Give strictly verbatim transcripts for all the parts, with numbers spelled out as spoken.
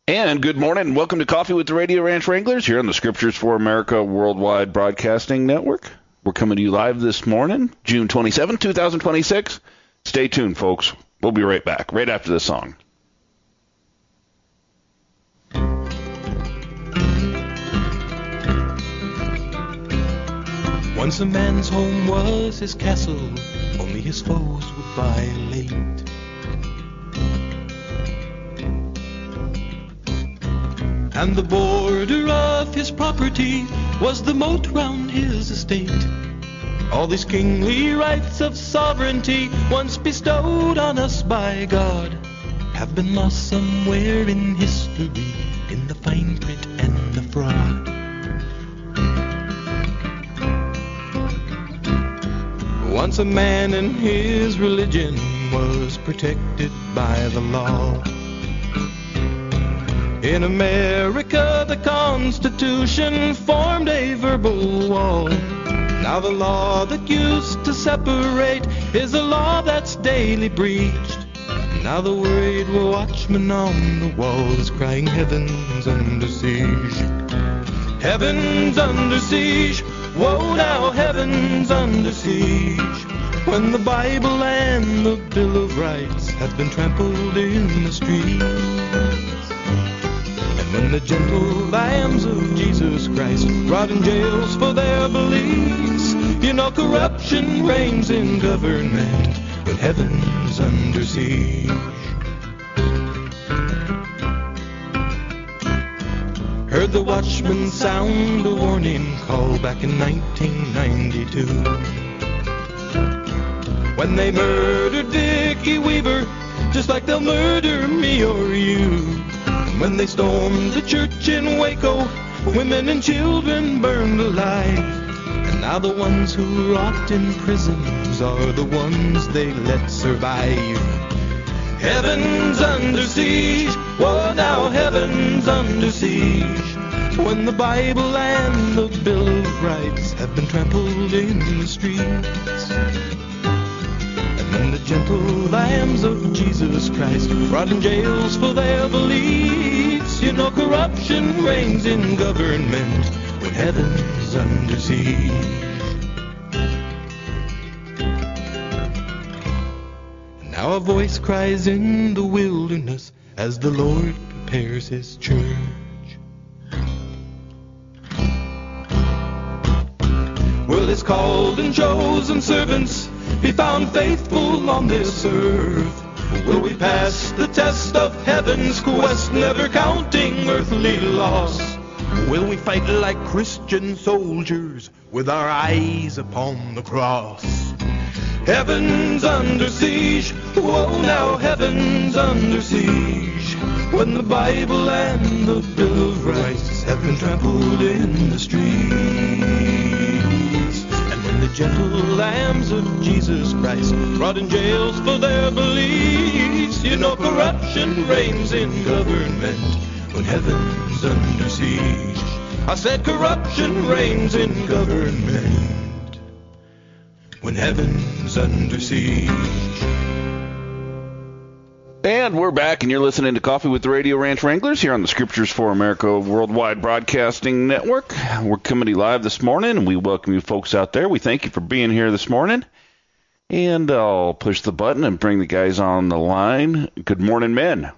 And good morning, and welcome to Coffee with the Radio Ranch Wranglers here on the Scriptures for America Worldwide Broadcasting Network. We're coming to you live this morning, June twenty-seventh, two thousand twenty-six. Stay tuned, folks. We'll be right back, right after this song. Once a man's home was his castle, only his foes would violate. And the border of his property was the moat round his estate. All these kingly rights of sovereignty, once bestowed on us by God, have been lost somewhere in history, in the fine print and the fraud. Once a man and his religion was protected by the law. In America, the Constitution formed a verbal wall. Now the law that used to separate is a law that's daily breached. Now the worried watchman on the wall is crying, heaven's under siege. Heaven's under siege. Whoa, now heaven's under siege. When the Bible and the Bill of Rights have been trampled in the streets. When the gentle lambs of Jesus Christ rot in jails for their beliefs, you know corruption reigns in government when heaven's under siege. Heard the watchman sound a warning call back in nineteen ninety-two. When they murdered Dickie Weaver, just like they'll murder me or you. When they stormed the church in Waco, women and children burned alive. And now the ones who rot in prisons are the ones they let survive. Heaven's under siege. Whoa, now heaven's under siege. When the Bible and the Bill of Rights have been trampled in the streets. And the gentle lambs of Jesus Christ rot in jails for their beliefs. You know corruption reigns in government when heaven's under siege. And now a voice cries in the wilderness as the Lord prepares his church. Will his called and chosen servants be found faithful on this earth? Will we pass the test of heaven's quest, never counting earthly loss? Will we fight like Christian soldiers with our eyes upon the cross? Heaven's under siege. Whoa, now heaven's under siege. When the Bible and the Bill of Rights have been trampled in the streets. The gentle lambs of Jesus Christ rot in jails for their beliefs. You know corruption reigns in government when heaven's under siege. I said corruption reigns in government when heaven's under siege. And we're back, and you're listening to Coffee with the Radio Ranch Wranglers here on the Scriptures for America Worldwide Broadcasting Network. We're coming to you live this morning, and we welcome you folks out there. We thank you for being here this morning. And I'll push the button and bring the guys on the line. Good morning, men.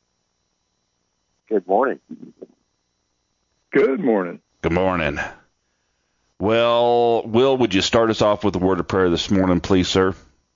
Good morning. Good morning. Good morning. Well, Will, would you start us off with a word of prayer this morning, please, sir?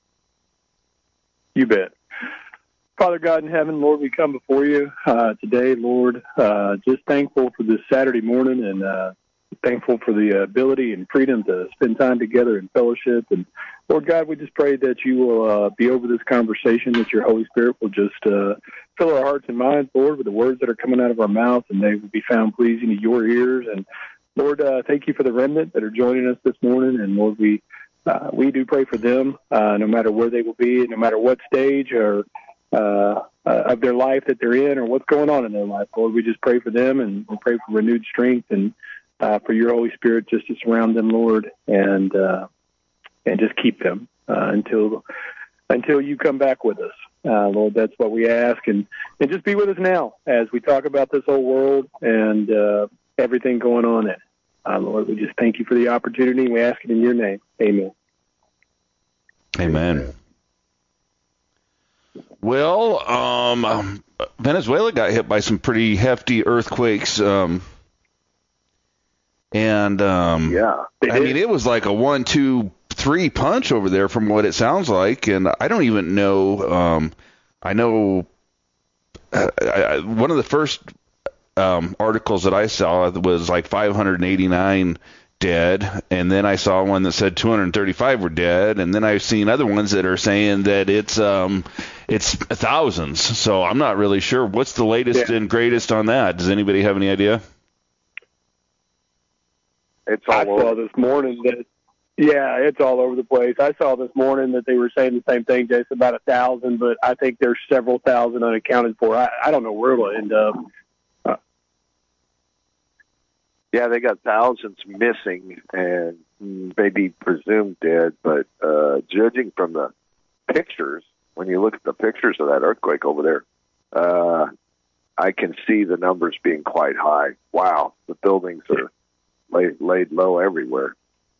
You bet. Father God in heaven, Lord, we come before you uh, today, Lord, uh, just thankful for this Saturday morning and uh, thankful for the ability and freedom to spend time together in fellowship. And, Lord God, we just pray that you will uh, be over this conversation, that your Holy Spirit will just uh, fill our hearts and minds, Lord, with the words that are coming out of our mouth, and they will be found pleasing to your ears. And, Lord, uh, thank you for the remnant that are joining us this morning. And, Lord, we uh, we do pray for them, uh, no matter where they will be, no matter what stage or Uh, uh, of their life that they're in or what's going on in their life. Lord, we just pray for them, and we pray for renewed strength and uh, for your Holy Spirit just to surround them, Lord, and uh, and just keep them uh, until until you come back with us. Uh, Lord, that's what we ask. And, and just be with us now as we talk about this whole world and uh, everything going on in it. Uh, Lord, we just thank you for the opportunity. We ask it in your name. Amen. Amen. Well, um, Venezuela got hit by some pretty hefty earthquakes. Um, and, um, yeah, I mean, it was like a one, two, three punch over there from what it sounds like. And I don't even know. Um, I know uh, I, one of the first um, articles that I saw was like five hundred eighty-nine dead, and then I saw one that said two hundred thirty-five were dead, and then I've seen other ones that are saying that it's um it's thousands. So I'm not really sure. What's the latest yeah. and greatest on that? Does anybody have any idea? It's all I over. saw this morning that yeah, it's all over the place. I saw this morning that they were saying the same thing, Jason, about a thousand, but I think there's several thousand unaccounted for. I, I don't know where it'll end up. Yeah, they got thousands missing and maybe presumed dead, but uh, judging from the pictures, when you look at the pictures of that earthquake over there, uh, I can see the numbers being quite high. Wow, the buildings are laid, laid low everywhere.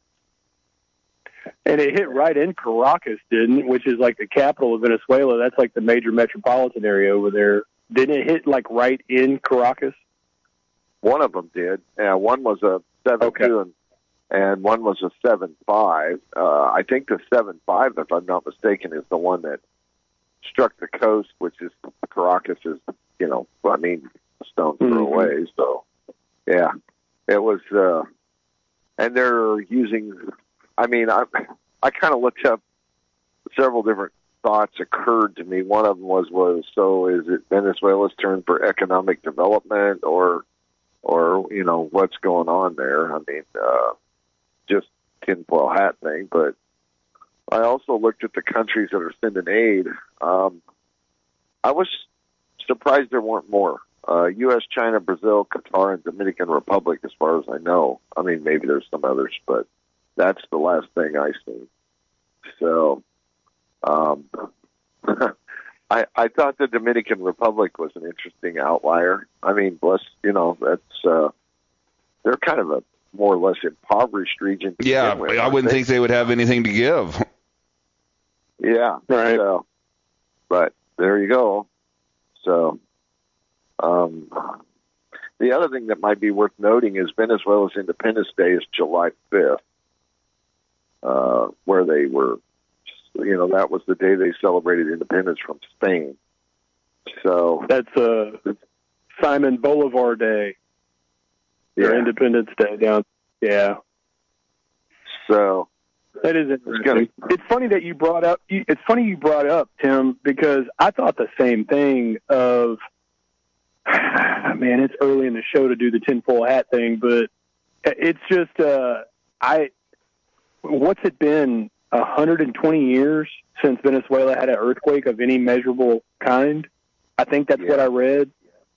And it hit right in Caracas, didn't it? Which is like the capital of Venezuela. That's like the major metropolitan area over there. Didn't it hit like right in Caracas? One of them did. Yeah, one was a seven okay. two, and, and one was a seven five. Uh, I think the seven five, if I'm not mistaken, is the one that struck the coast, which is Caracas is, you know, I mean, a stone's throw mm-hmm. away. So, yeah, it was, uh, and they're using, I mean, I, I kind of looked up several different thoughts occurred to me. One of them was, was, so is it Venezuela's turn for economic development, or, or, you know, what's going on there? I mean, uh, just tinfoil hat thing. But I also looked at the countries that are sending aid. Um, I was surprised there weren't more. Uh, U S, China, Brazil, Qatar, and Dominican Republic, as far as I know. I mean, maybe there's some others, but that's the last thing I seen. So, um, I, I thought the Dominican Republic was an interesting outlier. I mean, bless, you know, that's, uh, they're kind of a more or less impoverished region. Yeah, with, I wouldn't they? think they would have anything to give. Yeah, right. So, but there you go. So, um, the other thing that might be worth noting is Venezuela's Independence Day is July fifth, uh, where they were, you know, that was the day they celebrated independence from Spain. So that's uh, Simon Bolivar Day. Yeah. Or Independence Day down. Yeah. So that is interesting. It's, gonna, it's funny that you brought up. It's funny you brought up, Tim, because I thought the same thing. Of man, it's early in the show to do the tinfoil hat thing, but it's just uh, I. What's it been? one hundred twenty years since Venezuela had an earthquake of any measurable kind. I think that's yeah. what I read.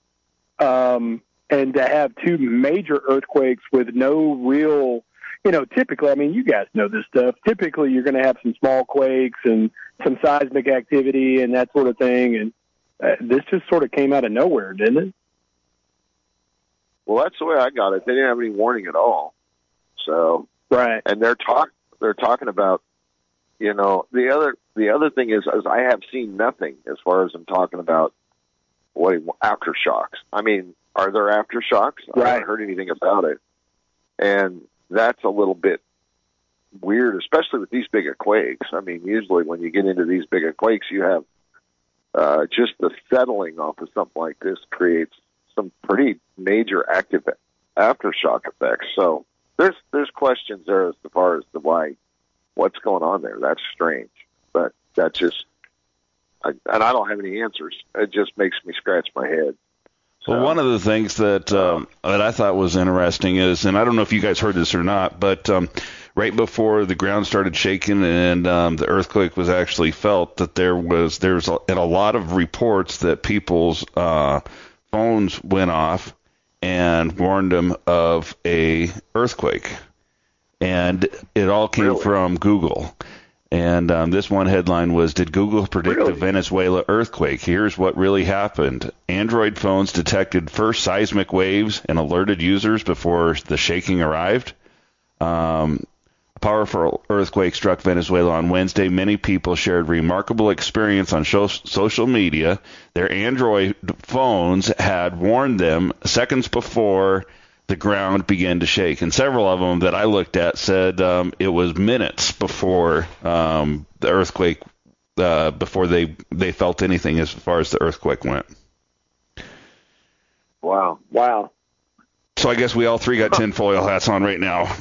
Um, and to have two major earthquakes with no real, you know, typically, I mean, you guys know this stuff. Typically, you're going to have some small quakes and some seismic activity and that sort of thing. And uh, this just sort of came out of nowhere, didn't it? Well, that's the way I got it. They didn't have any warning at all. So, right. And they're talk they're talking about, you know, the other the other thing is, is I have seen nothing as far as I'm talking about what aftershocks. I mean, are there aftershocks? Right. I haven't heard anything about it, and that's a little bit weird, especially with these bigger quakes. I mean, usually when you get into these bigger quakes, you have uh, just the settling off of something like this creates some pretty major active aftershock effects. So there's there's questions there as far as to why. What's going on there? That's strange, but that just, I, and I don't have any answers. It just makes me scratch my head. So, well, one of the things that um, that I thought was interesting is, and I don't know if you guys heard this or not, but um, right before the ground started shaking and um, the earthquake was actually felt, that there was there's a, and a lot of reports that people's uh, phones went off and warned them of a earthquake. And it all came really? from Google. And um, this one headline was, did Google predict Really? the Venezuela earthquake? Here's what really happened. Android phones detected first seismic waves and alerted users before the shaking arrived. Um, a powerful earthquake struck Venezuela on Wednesday. Many people shared remarkable experience on sho- social media. Their Android phones had warned them seconds before the ground began to shake. And several of them that I looked at said um, it was minutes before um, the earthquake, uh, before they, they felt anything as far as the earthquake went. Wow. Wow. So I guess we all three got tinfoil hats on right now.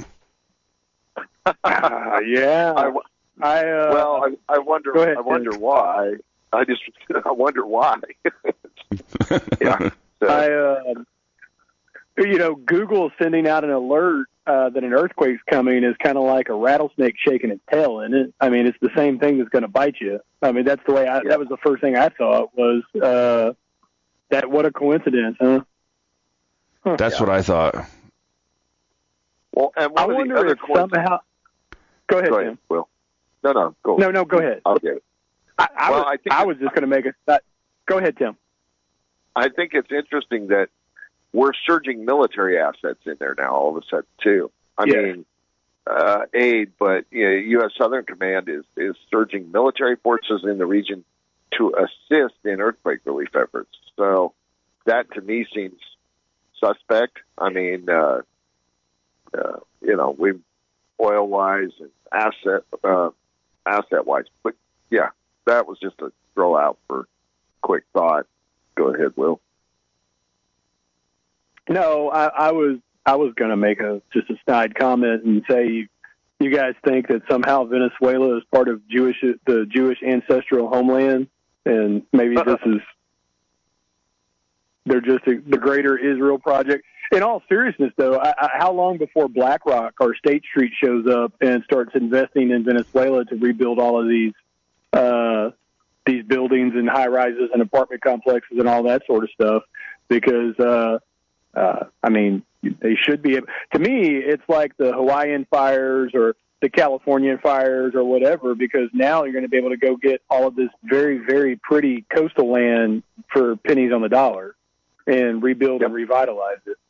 Uh, yeah. I, I uh, well, I, I wonder. go ahead, I wonder Tim. why. I just. I wonder why. yeah. So, I, uh, you know, Google sending out an alert uh, that an earthquake's coming is kind of like a rattlesnake shaking its tail, isn't it? I mean, it's the same thing that's going to bite you. I mean, that's the way. I, Yeah. That was the first thing I thought was uh, that. What a coincidence, huh? Huh. That's Yeah. what I thought. well, and I one of wonder the other if coincidences- somehow. Go ahead, Go Tim. ahead, Will. No, no, go. No, no, go ahead. Okay. I, I Well, was, I think I it- was just going to make a. That, go ahead, Tim. I think it's interesting that we're surging military assets in there now all of a sudden too. I Yes. mean, uh, aid, but you know, U S Southern Command is is surging military forces in the region to assist in earthquake relief efforts. So that to me seems suspect. I mean, uh, uh, you know, we oil wise and asset uh, asset wise, but yeah, that was just a throw out for quick thought. Go ahead, Will. No, I, I was I was going to make a just a snide comment and say you, you guys think that somehow Venezuela is part of Jewish the Jewish ancestral homeland, and maybe this is they're just a, the Greater Israel Project. In all seriousness, though, I, I, how long before BlackRock or State Street shows up and starts investing in Venezuela to rebuild all of these uh, these buildings and high rises and apartment complexes and all that sort of stuff? Because uh, uh, I mean, they should be. To me, it's like the Hawaiian fires or the Californian fires or whatever, because now you're going to be able to go get all of this very, very pretty coastal land for pennies on the dollar and rebuild Yep. and revitalize it.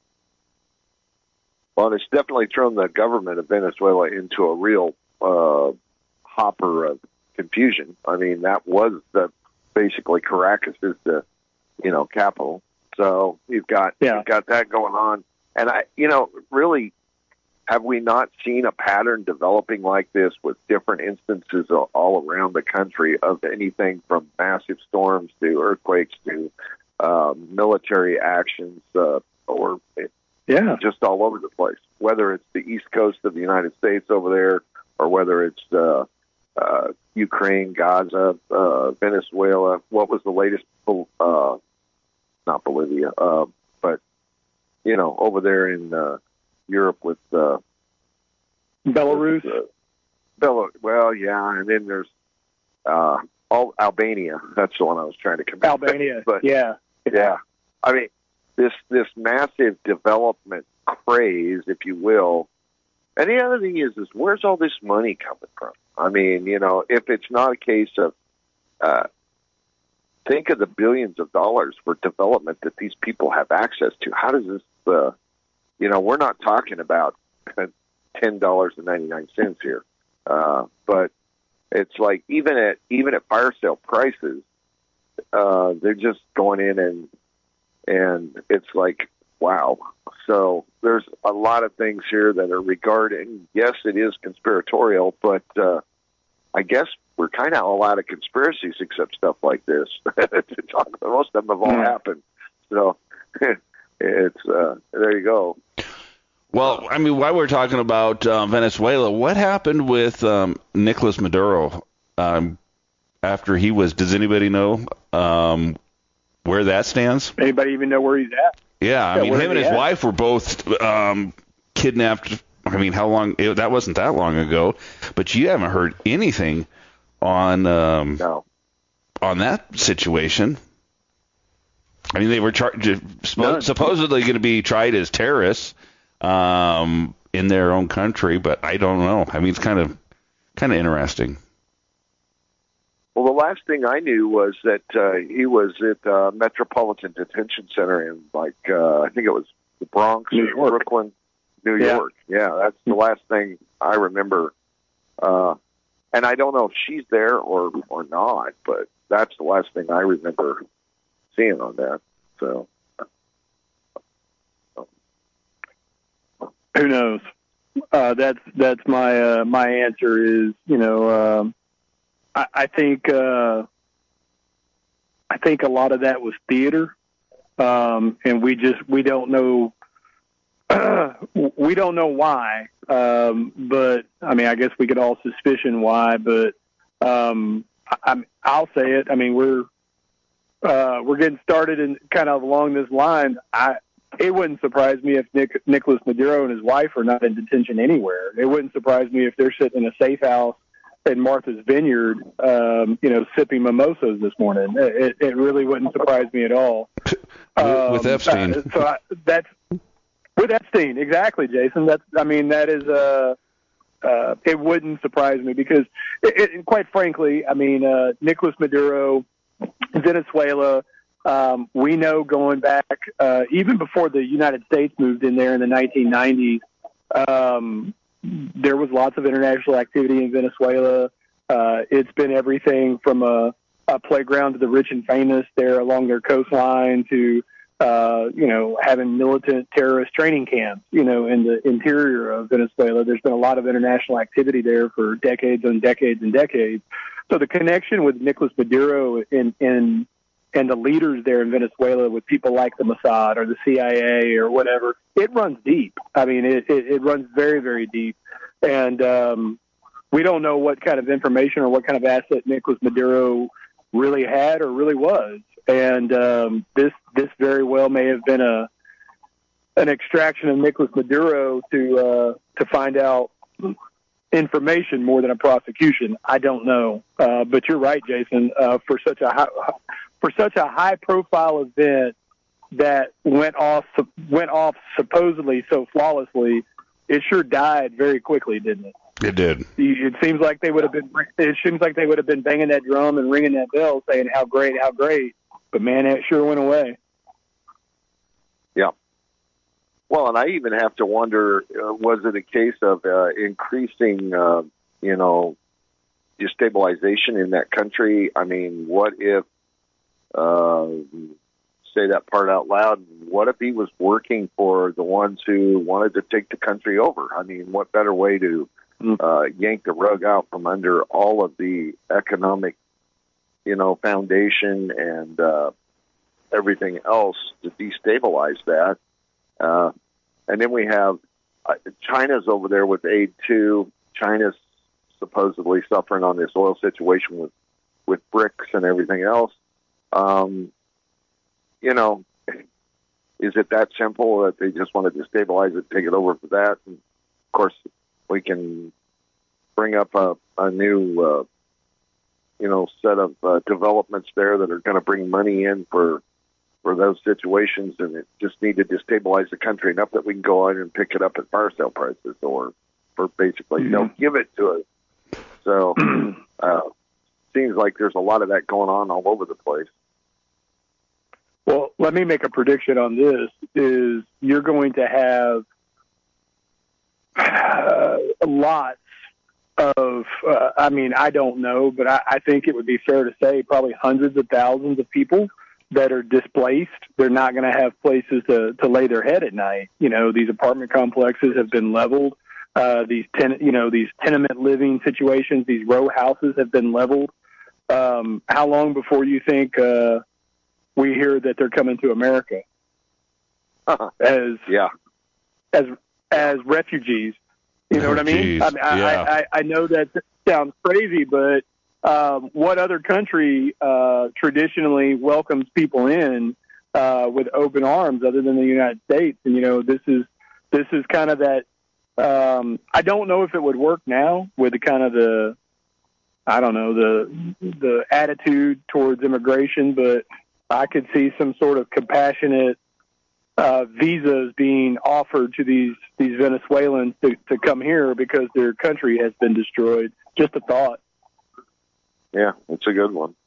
Well, it's definitely thrown the government of Venezuela into a real uh, hopper of confusion. I mean, that was the basically Caracas is the you know capital, so you've got Yeah. you've got that going on. And I, you know, really, have we not seen a pattern developing like this with different instances all- all around the country of anything from massive storms to earthquakes to um, military actions uh, or Yeah. just all over the place, whether it's the East Coast of the United States over there or whether it's uh, uh, Ukraine, Gaza, uh, Venezuela. What was the latest? Uh, not Bolivia, uh, but, you know, over there in uh, Europe with uh, Belarus. Uh, Bel- well, yeah, and then there's uh, all Albania. That's the one I was trying to compare. Albania. but yeah. yeah, I mean, this this massive development craze, if you will. And the other thing is, is where's all this money coming from? I mean, you know, if it's not a case of, uh, think of the billions of dollars for development that these people have access to. How does this, uh, you know, we're not talking about ten dollars and ninety nine cents here, uh, but it's like even at even at fire sale prices, uh, they're just going in and and it's like, wow. So there's a lot of things here that are regarding, yes, it is conspiratorial, but uh, I guess we're kind of a lot of conspiracies except stuff like this. to talk about. Most of them have all Yeah. happened. So it's, uh, there you go. Well, I mean, while we're talking about uh, Venezuela, what happened with um, Nicolas Maduro um, after he was, does anybody know um, where that stands? Anybody even know where he's at? Yeah, I Yeah, mean, where him and is his he at? wife were both um, kidnapped. I mean, how long? It, that wasn't that long ago. But you haven't heard anything on um, No. on that situation. I mean, they were char- ju- None. supposedly going to be tried as terrorists um, in their own country, but I don't know. I mean, it's kind of kind of interesting. Well, the last thing I knew was that uh, he was at uh, Metropolitan Detention Center in, like, uh, I think it was the Bronx, New York. Brooklyn, New Yeah. York. Yeah, that's the last thing I remember. Uh, and I don't know if she's there or, or not, but that's the last thing I remember seeing on that. So, who knows? Uh, that's that's my uh, my answer is, you know, um, I, I think uh, I think a lot of that was theater, um, and we just we don't know we don't know why. Um, but I mean, I guess we could all suspicion why. But um, I, I'll say it. I mean, we're uh, we're getting started in kind of along this line. I. It wouldn't surprise me if Nick, Nicolas Maduro and his wife are not in detention anywhere. It wouldn't surprise me if they're sitting in a safe house in Martha's Vineyard, um, you know, sipping mimosas this morning. It, it really wouldn't surprise me at all. Um, with Epstein. Uh, so I, that's with Epstein, exactly, Jason. That's, I mean, that is, uh, uh, it wouldn't surprise me because, it, it, quite frankly, I mean, uh, Nicolas Maduro, Venezuela. Um, we know going back, uh, even before the United States moved in there in the nineteen nineties, um, there was lots of international activity in Venezuela. Uh, it's been everything from a, a playground to the rich and famous there along their coastline to, uh, you know, having militant terrorist training camps, you know, in the interior of Venezuela. There's been a lot of international activity there for decades and decades and decades. So the connection with Nicolas Maduro in, in and the leaders there in Venezuela with people like the Mossad or the C I A or whatever, it runs deep. I mean, it, it, it runs very, very deep. And um, we don't know what kind of information or what kind of asset Nicolas Maduro really had or really was. And um, this this very well may have been a an extraction of Nicolas Maduro to uh, to find out information more than a prosecution. I don't know. Uh, but you're right, Jason, uh, for such a high, for such a high-profile event that went off went off supposedly so flawlessly, it sure died very quickly, didn't it? It did. It seems like they would have been. It seems like they would have been banging that drum and ringing that bell, saying how great, how great. But man, it sure went away. yeah. Well, and I even have to wonder: uh, was it a case of uh, increasing, uh, you know, destabilization in that country? I mean, what if? Uh, say that part out loud. What if he was working for the ones who wanted to take the country over? I mean, what better way to uh, yank the rug out from under all of the economic, you know, foundation and uh, everything else to destabilize that? Uh, and then we have uh, China's over there with aid too. China's supposedly suffering on this oil situation with, with BRICS and everything else. Um, you know, is it that simple that they just want to destabilize it, take it over for that? And of course, we can bring up a, a new, uh, you know, set of uh, developments there that are going to bring money in for for those situations, and it just need to destabilize the country enough that we can go out and pick it up at fire sale prices, or for basically mm-hmm. don't give it to us. So, uh, seems like there's a lot of that going on all over the place. Well, let me make a prediction on this, is you're going to have uh, lots of, uh, I mean, I don't know, but I, I think it would be fair to say probably hundreds of thousands of people that are displaced. They're not going to have places to, to lay their head at night. You know, these apartment complexes have been leveled. Uh, these ten, you know, these tenement living situations, these row houses have been leveled. Um, how long before you think, uh, we hear that they're coming to America as yeah as as refugees? You know what I mean? I, mean I, yeah. I, I know that sounds crazy, but um, what other country uh, traditionally welcomes people in uh, with open arms other than the United States? And you know, this is this is kind of that. Um, I don't know if it would work now with the kind of the I don't know the the attitude towards immigration, but I could see some sort of compassionate uh, visas being offered to these, these Venezuelans to, to come here because their country has been destroyed. Just a thought. Yeah, it's a good one.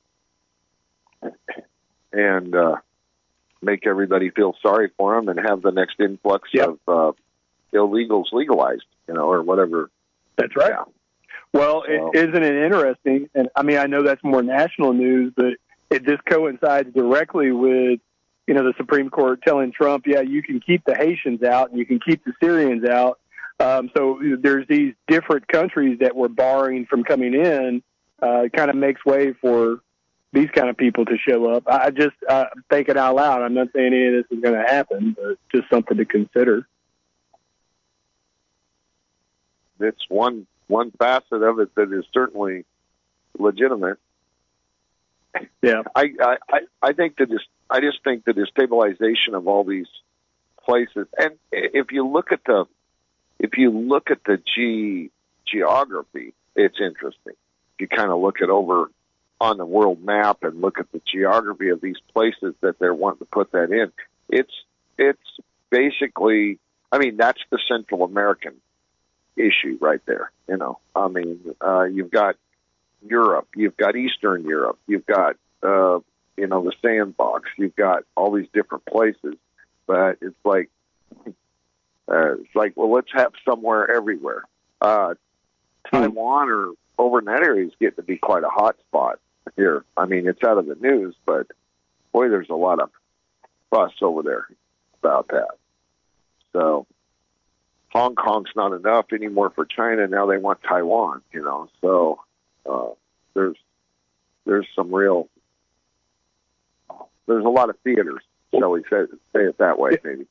And uh, make everybody feel sorry for them and have the next influx yep. of uh, illegals legalized, you know, or whatever. That's right. Yeah. Well, so. it, isn't it interesting? And I mean, I know that's more national news, but it this coincides directly with, you know, the Supreme Court telling Trump, yeah, you can keep the Haitians out and you can keep the Syrians out. Um, so there's these different countries that we're barring from coming in. Uh, it kind of makes way for these kind of people to show up. I just uh, thinking out loud. I'm not saying any of this is going to happen, but just something to consider. It's one one facet of it that is certainly legitimate. Yeah, I I, I think that this, I just think the destabilization of all these places, and if you look at the if you look at the ge, geography, it's interesting. You kind of look at over on the world map and look at the geography of these places that they're wanting to put that in. It's it's basically, I mean, that's the Central American issue right there. You know, I mean, uh, you've got Europe, you've got Eastern Europe, you've got uh, you know, the sandbox, you've got all these different places, but it's like uh, it's like, well, let's have somewhere everywhere. Uh, Taiwan or over in that area is getting to be quite a hot spot here. I mean, it's out of the news, but boy, there's a lot of fuss over there about that. So Hong Kong's not enough anymore for China. Now they want Taiwan, you know. So uh, there's there's some real there's a lot of theaters, shall we say, say it that way, maybe.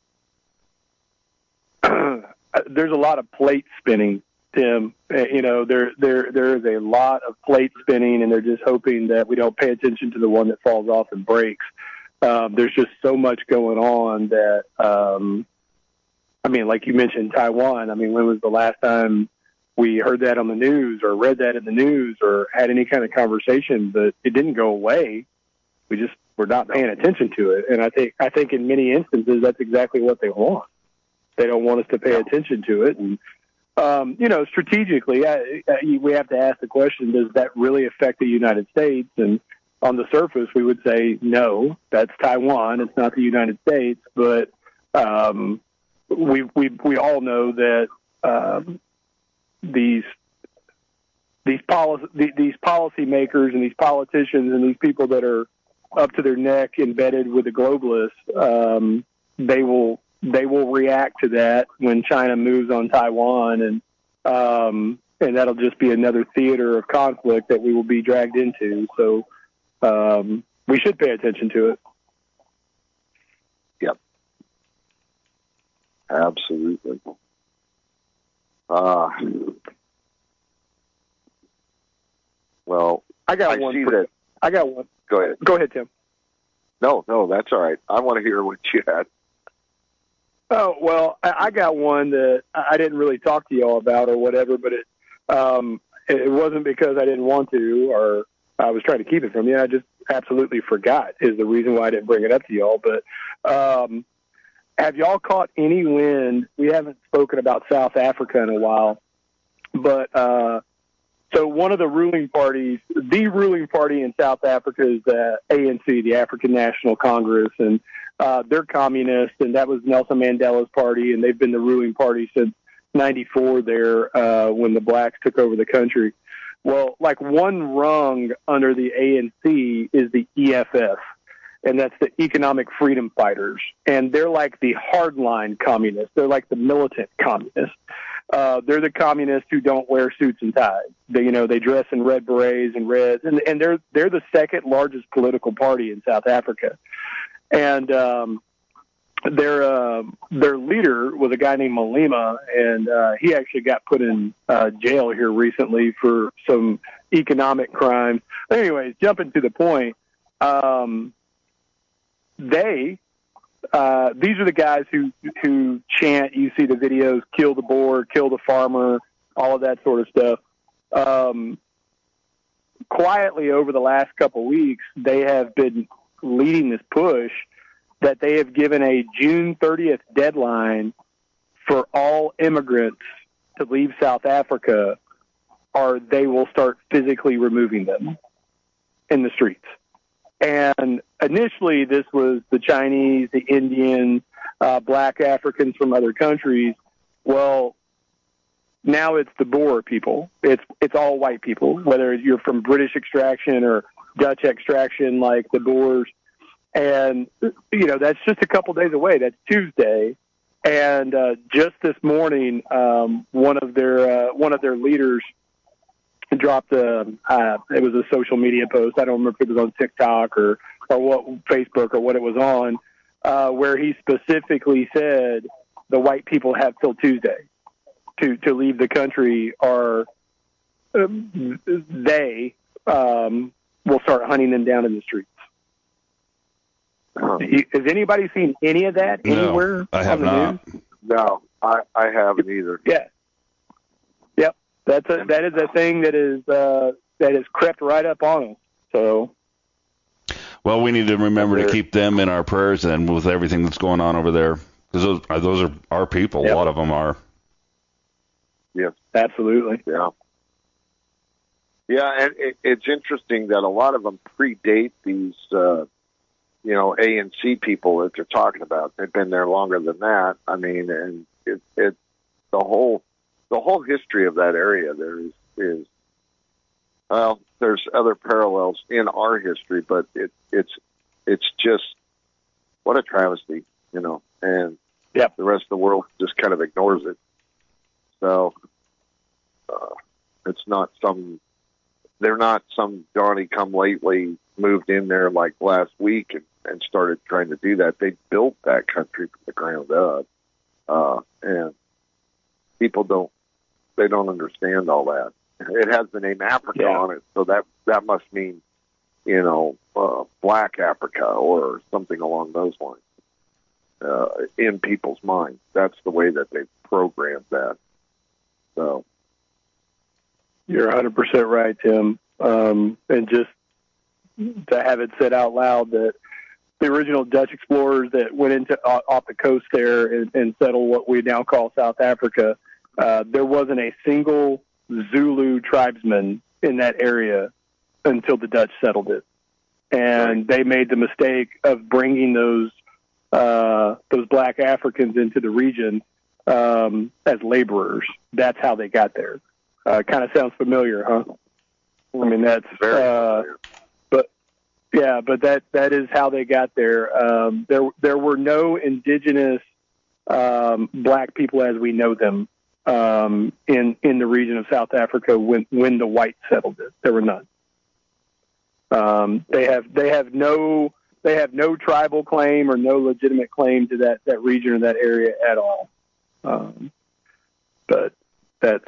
There's a lot of plate spinning, Tim. You know, there there there is a lot of plate spinning, and they're just hoping that we don't pay attention to the one that falls off and breaks. Um, there's just so much going on that, um, I mean, like you mentioned, Taiwan. I mean, when was the last time we heard that on the news or read that in the news or had any kind of conversation? But it didn't go away. We just were not paying attention to it. And I think I think in many instances that's exactly what they want. They don't want us to pay attention to it. And, um, you know, strategically, I, I, we have to ask the question, does that really affect the United States? And on the surface, we would say, no, that's Taiwan. It's not the United States. But um, we, we, we all know that um, these these policy these policymakers and these politicians and these people that are up to their neck embedded with the globalists, um, they will they will react to that when China moves on Taiwan, and um, and that'll just be another theater of conflict that we will be dragged into. So um, we should pay attention to it. Yep, absolutely. Uh, well, I got I one. see for, that. I got one. Go ahead. Go ahead, Tim. No, no, that's all right. I want to hear what you had. Oh, well, I got one that I didn't really talk to y'all about or whatever, but it um, it wasn't because I didn't want to or I was trying to keep it from you. I just absolutely forgot is the reason why I didn't bring it up to y'all. But um, have y'all caught any wind? We haven't spoken about South Africa in a while, but uh, so one of the ruling parties, the ruling party in South Africa is the A N C, the African National Congress, and uh, they're communist, and that was Nelson Mandela's party, and they've been the ruling party since ninety-four there uh, when the blacks took over the country. Well, like one rung under the A N C is the E F F, and that's the Economic Freedom Fighters, and they're like the hardline communists. They're like the militant communists. Uh, they're the communists who don't wear suits and ties. They, you know, they dress in red berets and reds, and, and they're they're the second largest political party in South Africa. And um, their uh, their leader was a guy named Malema, and uh, he actually got put in uh, jail here recently for some economic crimes. But anyways, jumping to the point, um, they. Uh, these are the guys who, who chant, you see the videos, kill the boer, kill the farmer, all of that sort of stuff. Um, quietly over the last couple of weeks, they have been leading this push that they have given a June thirtieth deadline for all immigrants to leave South Africa or they will start physically removing them in the streets. And initially, this was the Chinese, the Indians, uh, black Africans from other countries. Well, now it's the Boer people. It's it's all white people, whether you're from British extraction or Dutch extraction, like the Boers. And you know, that's just a couple days away. That's Tuesday, and uh, just this morning, um, one of their uh, one of their leaders dropped a, uh, it was a social media post. I don't remember if it was on TikTok or, or what, Facebook or what it was on, uh, where he specifically said the white people have till Tuesday to, to leave the country, or um, they um, will start hunting them down in the streets. Um, Has anybody seen any of that anywhere? No, I have on the not. news? No, I, I haven't either. Yeah. Yep. That's a, that is a thing that is uh, that has crept right up on us. So, well, we need to remember to keep them in our prayers and with everything that's going on over there, because those are, those are our people. Yep. A lot of them are. Yes. Absolutely. Yeah. Yeah, and it, it's interesting that a lot of them predate these, uh, you know, A N C people that they're talking about. They've been there longer than that. I mean, and it, it the whole. The whole history of that area there is, is well, there's other parallels in our history, but it, it's it's just what a travesty, you know, and yep. the rest of the world just kind of ignores it. So uh, it's not some, they're not some Johnny come lately moved in there like last week and, and started trying to do that. They built that country from the ground up, uh, and people don't. They don't understand all that. It has the name Africa yeah. on it, so that that must mean, you know, uh, Black Africa or something along those lines. Uh, in people's minds, that's the way that they programmed that. So, you're one hundred percent right, Tim. Um, and just to have it said out loud that the original Dutch explorers that went into uh, off the coast there and, and settled what we now call South Africa. Uh, there wasn't a single Zulu tribesman in that area until the Dutch settled it. And they made the mistake of bringing those uh, those black Africans into the region um, as laborers. That's how they got there. Uh, kind of sounds familiar, huh? I mean, that's very uh, but yeah, but that that is how they got there. Um, there there were no indigenous um, black people as we know them. Um, in, in the region of South Africa when, when the whites settled it. There were none. Um, they have, they have no, they have no tribal claim or no legitimate claim to that, that region or that area at all. Um, but that's,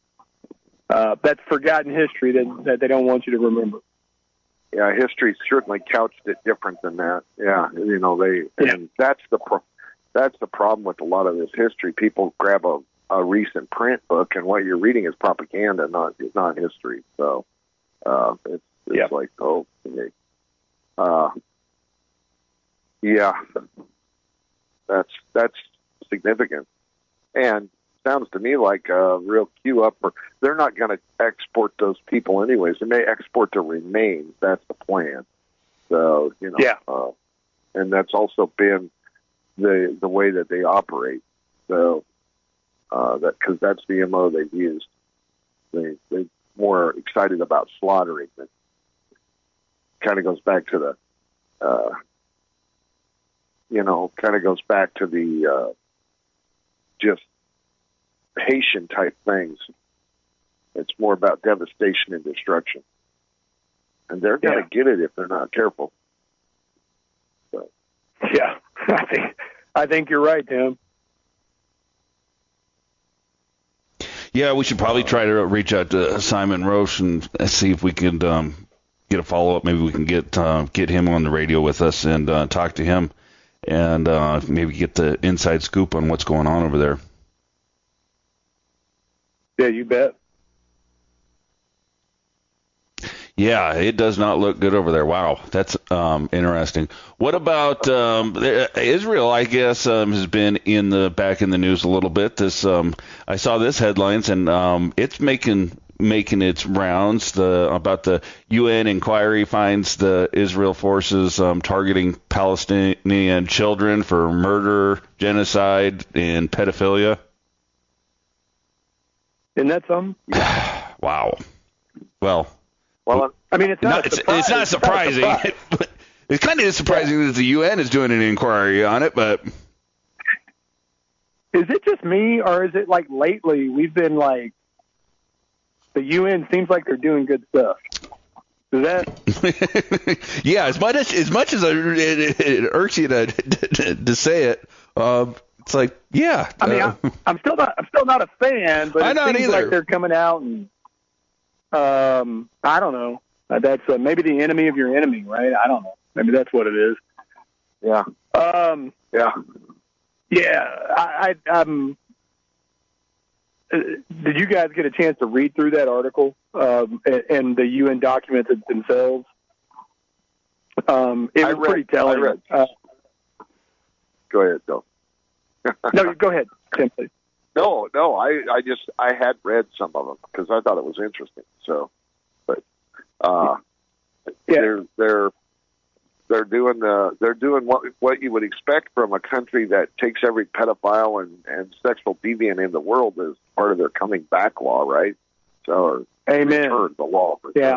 uh, that's forgotten history that, that they don't want you to remember. Yeah, history certainly couched it different than that. Yeah, you know, they, Yeah. and that's the, pro- that's the problem with a lot of this history. People grab a, a recent print book, and what you're reading is propaganda, not not history. So uh, it's it's Yep. like, oh, okay. uh, yeah, that's that's significant, and sounds to me like a real queue up for. They're not going to export those people anyways. They may export the remains. That's the plan. So you know, Yeah. uh, and that's also been the the way that they operate. So. Uh, that because that's the M O they've used. They they're more excited about slaughtering. It kind of goes back to the, uh, you know, kind of goes back to the uh, just Haitian type things. It's more about devastation and destruction, and they're going to Yeah. get it if they're not careful. So. Yeah, I think I think you're right, Tim. Yeah, we should probably try to reach out to Simon Roche and see if we could um, get a follow-up. Maybe we can get uh, get him on the radio with us and uh, talk to him and uh, maybe get the inside scoop on what's going on over there. Yeah, you bet. Yeah, it does not look good over there. Wow, that's um, interesting. What about um, Israel? I guess um, has been in the back in the news a little bit. This um, I saw this headlines, and um, it's making making its rounds. The about the U N inquiry finds the Israel forces um, targeting Palestinian children for murder, genocide, and pedophilia. Isn't that something? Wow. Well, Well, I mean, it's not. not, a it's, surprise. it's not surprising. It's, not a surprise. It's kind of surprising yeah. that the U N is doing an inquiry on it, but is it just me, or is it like lately we've been like the U N seems like they're doing good stuff? Is that? Yeah, as much as as much as it, it, it irks you to to, to say it, um, it's like yeah. I mean, uh, I'm, I'm still not. I'm still not a fan, but it I'm not seems either. like they're coming out and um, I don't know. That's uh, maybe the enemy of your enemy, right? I don't know. Maybe that's what it is. Yeah. Um, yeah. Yeah. I, I, um, uh, did you guys get a chance to read through that article um, and, and the U N documents themselves? Um, it was I read, pretty telling. I read. Uh, go ahead, Bill. no, go ahead, Tim, please. No, no. I, I just I had read some of them because I thought it was interesting. So, but uh, yeah. they're they're they're doing the they're doing what what you would expect from a country that takes every pedophile and, and sexual deviant in the world as part of their coming back law, right? So, amen. Return the law. Return. Yeah.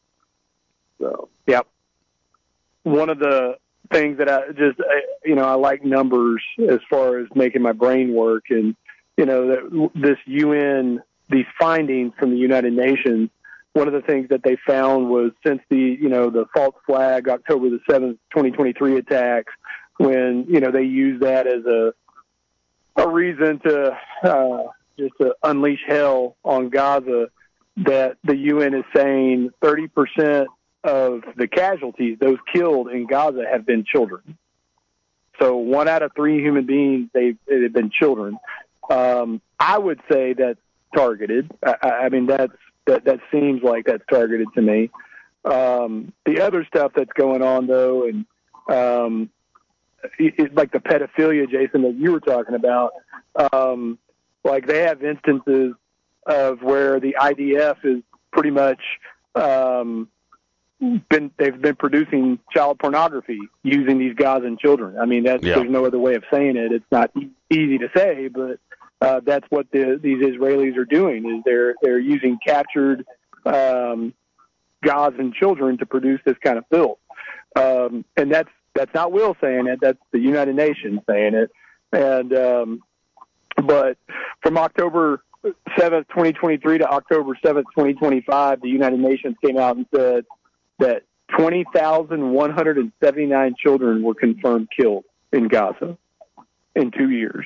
So. Yep. One of the things that I just you know I like numbers as far as making my brain work, and you know that this U N these findings from the United Nations. One of the things that they found was since the, you know, the false flag October the seventh, twenty twenty-three attacks, when, you know, they used that as a, a reason to uh, just to unleash hell on Gaza, that the U N is saying thirty percent of the casualties, those killed in Gaza, have been children. So one out of three human beings, they've, they've been children. Um, I would say that's targeted. I, I mean, that's, That that seems like that's targeted to me. Um, the other stuff that's going on, though, and um, it, it, like the pedophilia, Jason, that you were talking about, um, like they have instances of where the I D F is pretty much um, been they've been producing child pornography using these Gazan children. I mean, that's, yeah. there's no other way of saying it. It's not e- easy to say, but. Uh, that's what the, these Israelis are doing. Is they're they're using captured um, Gazan children to produce this kind of filth, um, and that's that's not Will saying it. That's the United Nations saying it. And um, but from October seventh, twenty twenty-three to October seventh, twenty twenty-five, the United Nations came out and said that twenty thousand one hundred seventy-nine children were confirmed killed in Gaza in two years.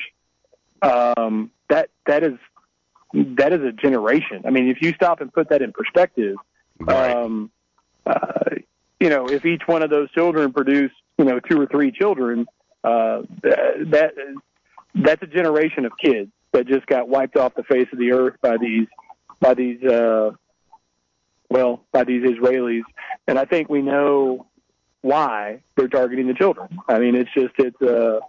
Um, that, that is, that is a generation. I mean, if you stop and put that in perspective, right. um, uh, you know, if each one of those children produced, you know, two or three children, uh, that, that's a generation of kids that just got wiped off the face of the earth by these, by these, uh, well, by these Israelis. And I think we know why they're targeting the children. I mean, it's just, it's, uh,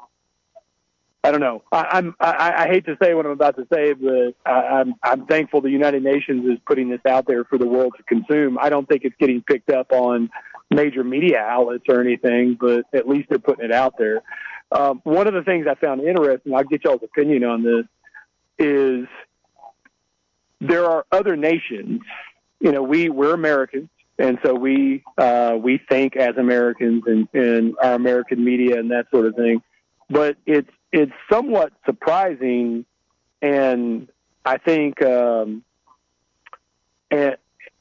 I don't know. I, I'm. I, I hate to say what I'm about to say, but I, I'm. I'm thankful the United Nations is putting this out there for the world to consume. I don't think it's getting picked up on major media outlets or anything, but at least they're putting it out there. Um, one of the things I found interesting, I'll get y'all's opinion on this, is there are other nations. You know, we we're Americans, and so we uh, we think as Americans and in our American media and that sort of thing. But it's it's somewhat surprising, and I think um, and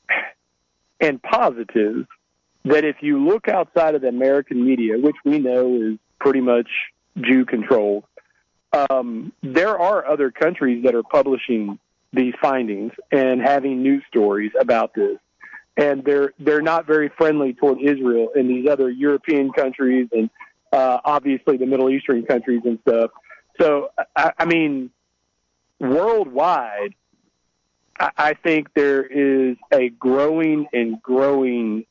and positive that if you look outside of the American media, which we know is pretty much Jew controlled, um, there are other countries that are publishing these findings and having news stories about this, and they're they're not very friendly toward Israel and these other European countries and. Uh, obviously the Middle Eastern countries and stuff. So, I, I mean, worldwide, I, I think there is a growing and growing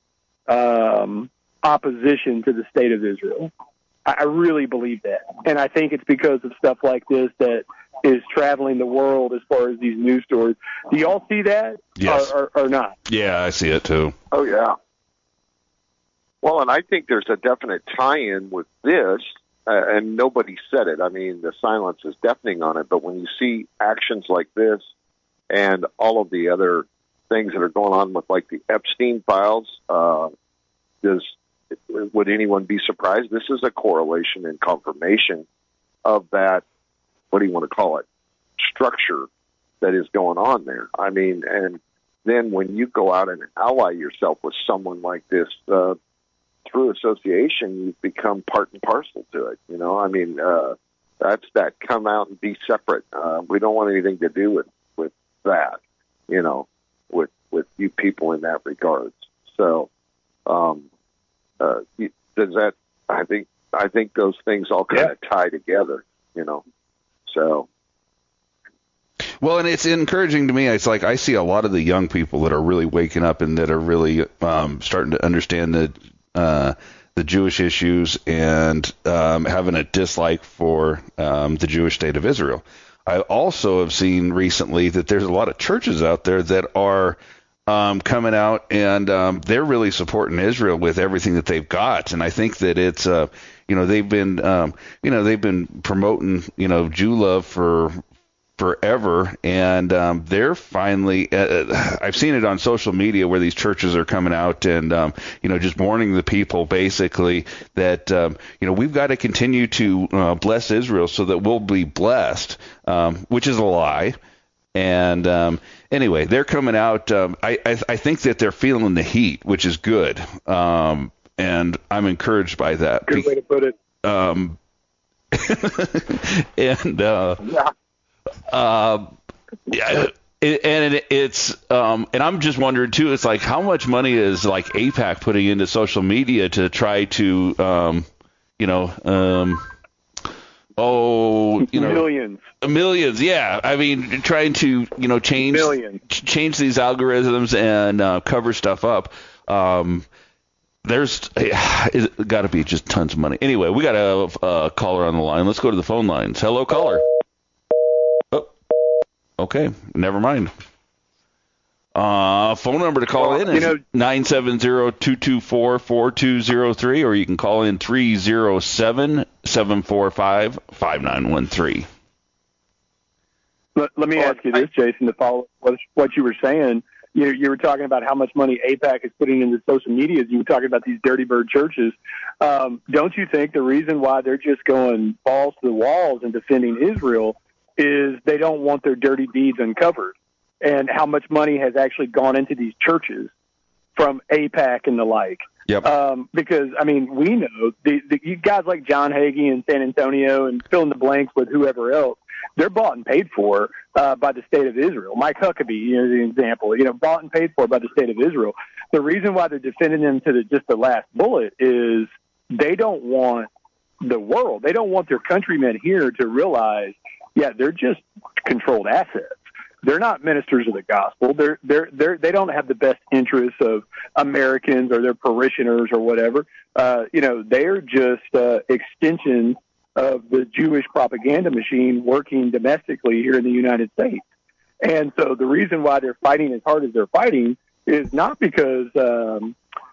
um, opposition to the state of Israel. I, I really believe that. And I think it's because of stuff like this that is traveling the world as far as these news stories. Do y'all see that? Yes. Or, or, or not? Yeah, I see it too. Oh, yeah. Well, and I think there's a definite tie-in with this, uh, and nobody said it. I mean, the silence is deafening on it, but when you see actions like this and all of the other things that are going on with, like, the Epstein files, uh, does would anyone be surprised? This is a correlation and confirmation of that, what do you want to call it, structure that is going on there. I mean, and then when you go out and ally yourself with someone like this, uh, through association, you've become part and parcel to it. You know, I mean, uh, that's that come out and be separate. Uh, we don't want anything to do with, with that, you know, with, with you people in that regards. So, um, uh, does that, I think, I think those things all kind of yeah. tie together, you know, so. Well, and it's encouraging to me. It's like I see a lot of the young people that are really waking up and that are really um, starting to understand the uh, the Jewish issues and um, having a dislike for um, the Jewish state of Israel. I also have seen recently that there's a lot of churches out there that are um, coming out and um, they're really supporting Israel with everything that they've got. And I think that it's, uh, you know, they've been, um, you know, they've been promoting, you know, Jew love for forever, and um, they're finally uh, I've seen it on social media where these churches are coming out and um, you know, just warning the people basically that um, you know, we've got to continue to uh, bless Israel so that we'll be blessed, um, which is a lie. And um, anyway, they're coming out. Um, I, I I think that they're feeling the heat, which is good, um, and I'm encouraged by that. Good way to put it. Um, and uh, yeah. Uh, yeah, it, and it, it's um, and I'm just wondering too. It's like how much money is like AIPAC putting into social media to try to, um, you know, um, oh, you know, millions, millions. Yeah, I mean, trying to you know change millions. change these algorithms and uh, cover stuff up. Um, there's got to be just tons of money. Anyway, we got a, a caller on the line. Let's go to the phone lines. Hello, caller. Okay, never mind. Uh, phone number to call well, in is nine seven zero, two two four, four two zero three, or you can call in three zero seven, seven four five, five nine one three. Let, let me well, ask you this, Jason, to follow what, what you were saying. You, you were talking about how much money AIPAC is putting into social media. You were talking about these dirty bird churches. Um, don't you think the reason why they're just going balls to the walls and defending Israel is they don't want their dirty deeds uncovered, and how much money has actually gone into these churches from AIPAC and the like? Yep. Um, because, I mean, we know the, the you guys like John Hagee in San Antonio and fill in the blanks with whoever else, they're bought and paid for uh, by the state of Israel. Mike Huckabee, you know, the example, you know, bought and paid for by the state of Israel. The reason why they're defending them to the, just the last bullet is they don't want the world, they don't want their countrymen here to realize, yeah, they're just controlled assets. They're not ministers of the gospel. They're they're they're they don't have the best interests of Americans or their parishioners or whatever. Uh, you know, they're just uh, extensions of the Jewish propaganda machine working domestically here in the United States. And so the reason why they're fighting as hard as they're fighting is not because um,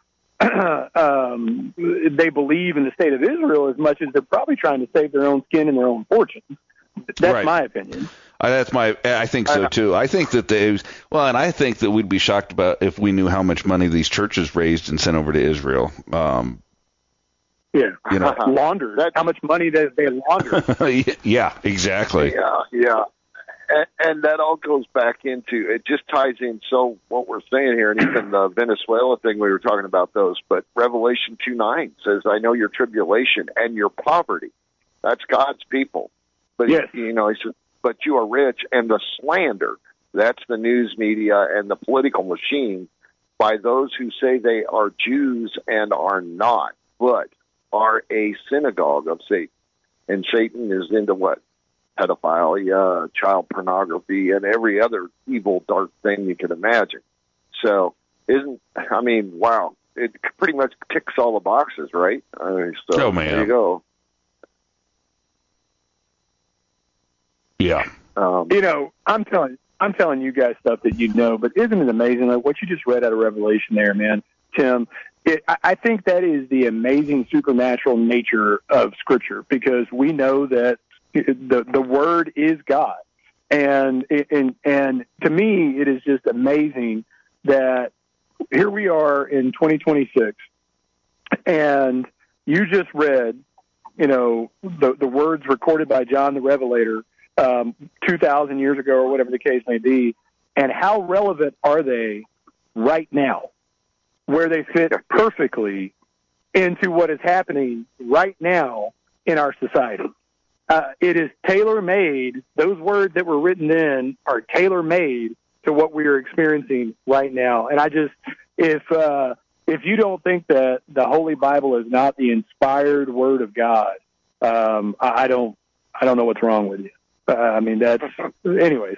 um, they believe in the state of Israel as much as they're probably trying to save their own skin and their own fortune. That's right. My opinion. Uh, that's my. I think so too. I think that they. Well, and I think that we'd be shocked about if we knew how much money these churches raised and sent over to Israel. Um, yeah, you know, laundered. That's how much money they they laundered. Yeah, exactly. Yeah, yeah, and, and that all goes back into it. Just ties in. So what we're saying here, and even the Venezuela thing we were talking about those, but Revelation two nine says, "I know your tribulation and your poverty." That's God's people. But, yes. you know, he says, but you are rich, and the slander, that's the news media and the political machine, by those who say they are Jews and are not, but are a synagogue of Satan. And Satan is into what? Pedophilia, child pornography, and every other evil, dark thing you can imagine. So, isn't, I mean, wow, it pretty much ticks all the boxes, right? I mean, so oh, man. There you go. Yeah. Um, you know, I'm telling I'm telling you guys stuff that you know, but isn't it amazing? Like what you just read out of Revelation there, man, Tim. It, I, I think that is the amazing supernatural nature of Scripture, because we know that the the Word is God, and and and to me, it is just amazing that here we are in twenty twenty-six, and you just read, you know, the the words recorded by John the Revelator um, two thousand years ago, or whatever the case may be, and how relevant are they right now, where they fit perfectly into what is happening right now in our society. Uh, it is tailor-made. Those words that were written then are tailor-made to what we are experiencing right now. And I just, if uh, if you don't think that the Holy Bible is not the inspired Word of God, um, I, I don't, I don't know what's wrong with you. Uh, I mean, that's, anyways.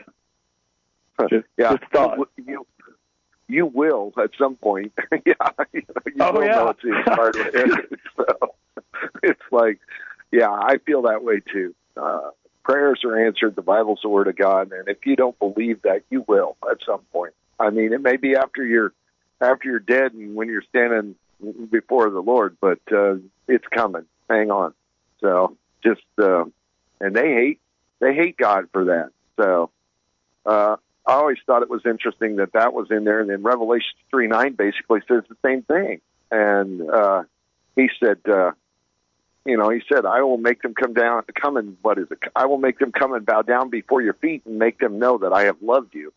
Just, yeah, just thought. You, you will at some point. yeah, you, you oh, will yeah. know it's the inspired Word. So it's like, yeah, I feel that way too. Uh, prayers are answered. The Bible's the Word of God, and if you don't believe that, you will at some point. I mean, it may be after you're after you're dead and when you're standing before the Lord, but uh, it's coming. Hang on. So just uh, and they hate they hate God for that. So uh, I always thought it was interesting that that was in there, and then Revelation three nine basically says the same thing. And uh, he said. Uh, You know, he said, I will make them come down, come and, what is it? I will make them come and bow down before your feet and make them know that I have loved you.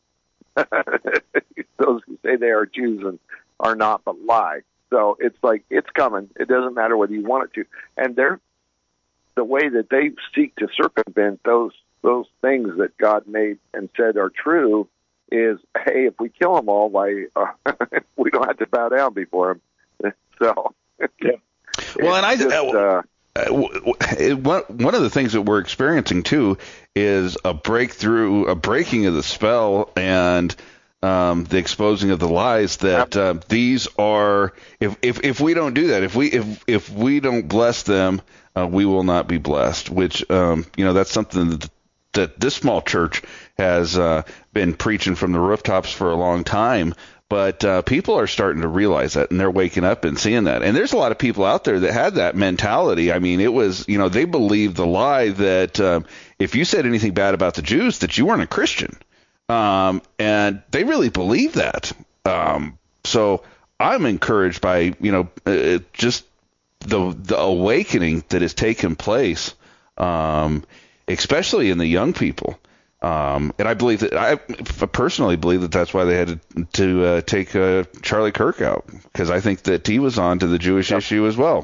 Those who say they are Jews and are not, but lie. So it's like, it's coming. It doesn't matter whether you want it to. And they're, the way that they seek to circumvent those, those things that God made and said are true is, hey, if we kill them all, why, uh, we don't have to bow down before them. So, yeah. Well, and I, just, uh, Uh, one one of the things that we're experiencing too is a breakthrough, a breaking of the spell, and um, the exposing of the lies that uh, these are. If, if if we don't do that, if we if if we don't bless them, uh, we will not be blessed. Which um, you know that's something that, that this small church has uh, been preaching from the rooftops for a long time. But uh, people are starting to realize that, and they're waking up and seeing that. And there's a lot of people out there that had that mentality. I mean, it was, you know, they believed the lie that um, if you said anything bad about the Jews, that you weren't a Christian. Um, and they really believe that. Um, so I'm encouraged by, you know, uh, just the the awakening that has taken place, um, especially in the young people. Um, and I believe that I personally believe that that's why they had to, to uh, take uh, Charlie Kirk out, because I think that he was on to the Jewish yep. issue as well.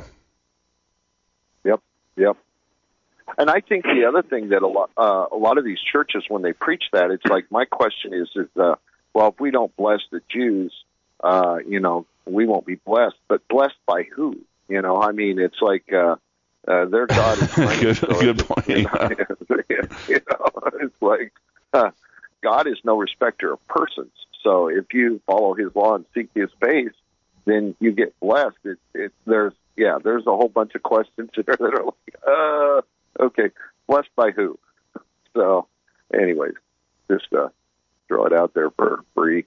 Yep, yep. And I think the other thing that a lot, uh, a lot of these churches, when they preach that, it's like my question is, is uh, well, if we don't bless the Jews, uh, you know, we won't be blessed. But blessed by who? You know, I mean, it's like. Uh, Uh, their God is good, so good point. You know, you know, it's like uh, God is no respecter of persons. So if you follow His law and seek His face, then you get blessed. It, it, there's yeah, there's a whole bunch of questions there that are like, uh, okay, blessed by who? So, anyways, just uh, throw it out there for free.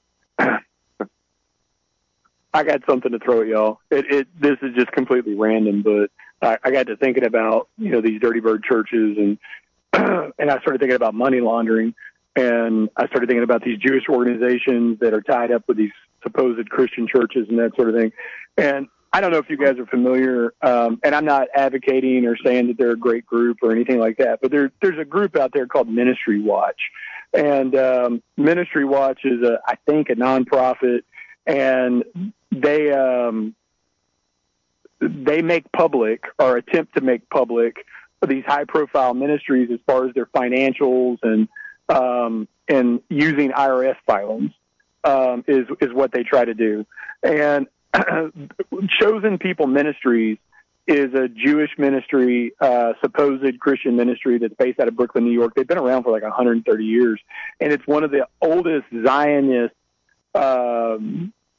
I got something to throw at y'all. It, it this is just completely random, but I, I got to thinking about, you know, these dirty bird churches, and and I started thinking about money laundering, and I started thinking about these Jewish organizations that are tied up with these supposed Christian churches and that sort of thing. And I don't know if you guys are familiar, um, and I'm not advocating or saying that they're a great group or anything like that, but there, there's a group out there called Ministry Watch, and um, Ministry Watch is, a, I think, a nonprofit, and they um, they make public or attempt to make public these high-profile ministries as far as their financials and um, and using I R S filings um, is is what they try to do. And Chosen People Ministries is a Jewish ministry, uh, supposed Christian ministry that's based out of Brooklyn, New York. They've been around for like one hundred thirty years, and it's one of the oldest Zionist um,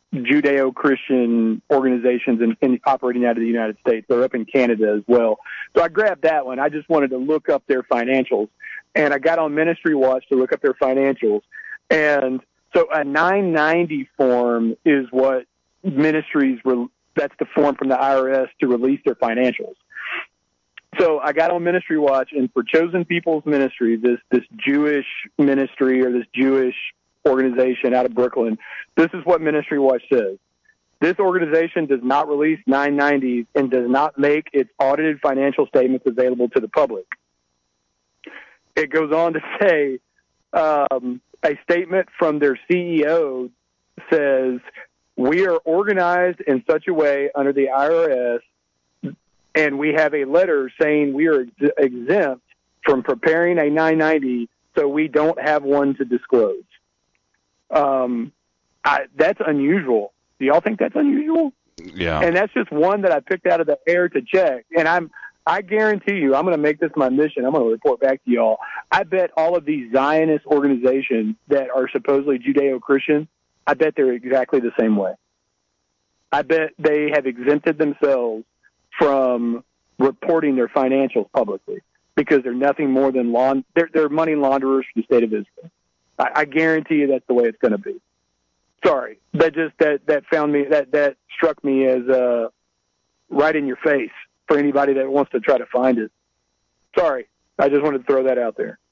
Judeo-Christian organizations in, in operating out of the United States. They're up in Canada as well. So I grabbed that one. I just wanted to look up their financials, and I got on Ministry Watch to look up their financials. And so a nine ninety form is what ministries re- that's the form from the I R S to release their financials. So I got on Ministry Watch, and for Chosen People's Ministry, this this Jewish ministry or this Jewish organization out of Brooklyn, this is what Ministry Watch says. This organization does not release nine ninety and does not make its audited financial statements available to the public. It goes on to say um, a statement from their C E O says, "We are organized in such a way under the I R S, and we have a letter saying we are ex- exempt from preparing a nine ninety, so we don't have one to disclose." Um, I, that's unusual. Do y'all think that's unusual? Yeah. And that's just one that I picked out of the air to check. And I'm, I guarantee you, I'm going to make this my mission. I'm going to report back to y'all. I bet all of these Zionist organizations that are supposedly Judeo-Christian, I bet they're exactly the same way. I bet they have exempted themselves from reporting their financials publicly because they're nothing more than lawn. They're, they're money launderers for the state of Israel. I, I guarantee you that's the way it's going to be. Sorry, that just that that found me that that struck me as uh, right in your face for anybody that wants to try to find it. Sorry, I just wanted to throw that out there.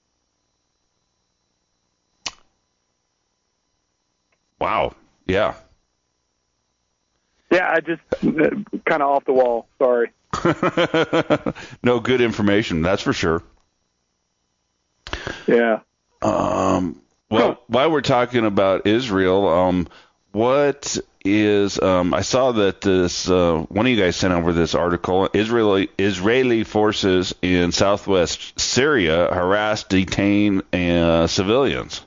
Wow. Yeah. Yeah, I just uh, kind of off the wall. Sorry. No, good information, that's for sure. Yeah. Um. Well, while we're talking about Israel, um, what is um, I saw that this uh, one of you guys sent over this article. Israeli Israeli forces in southwest Syria harass, detain uh, civilians.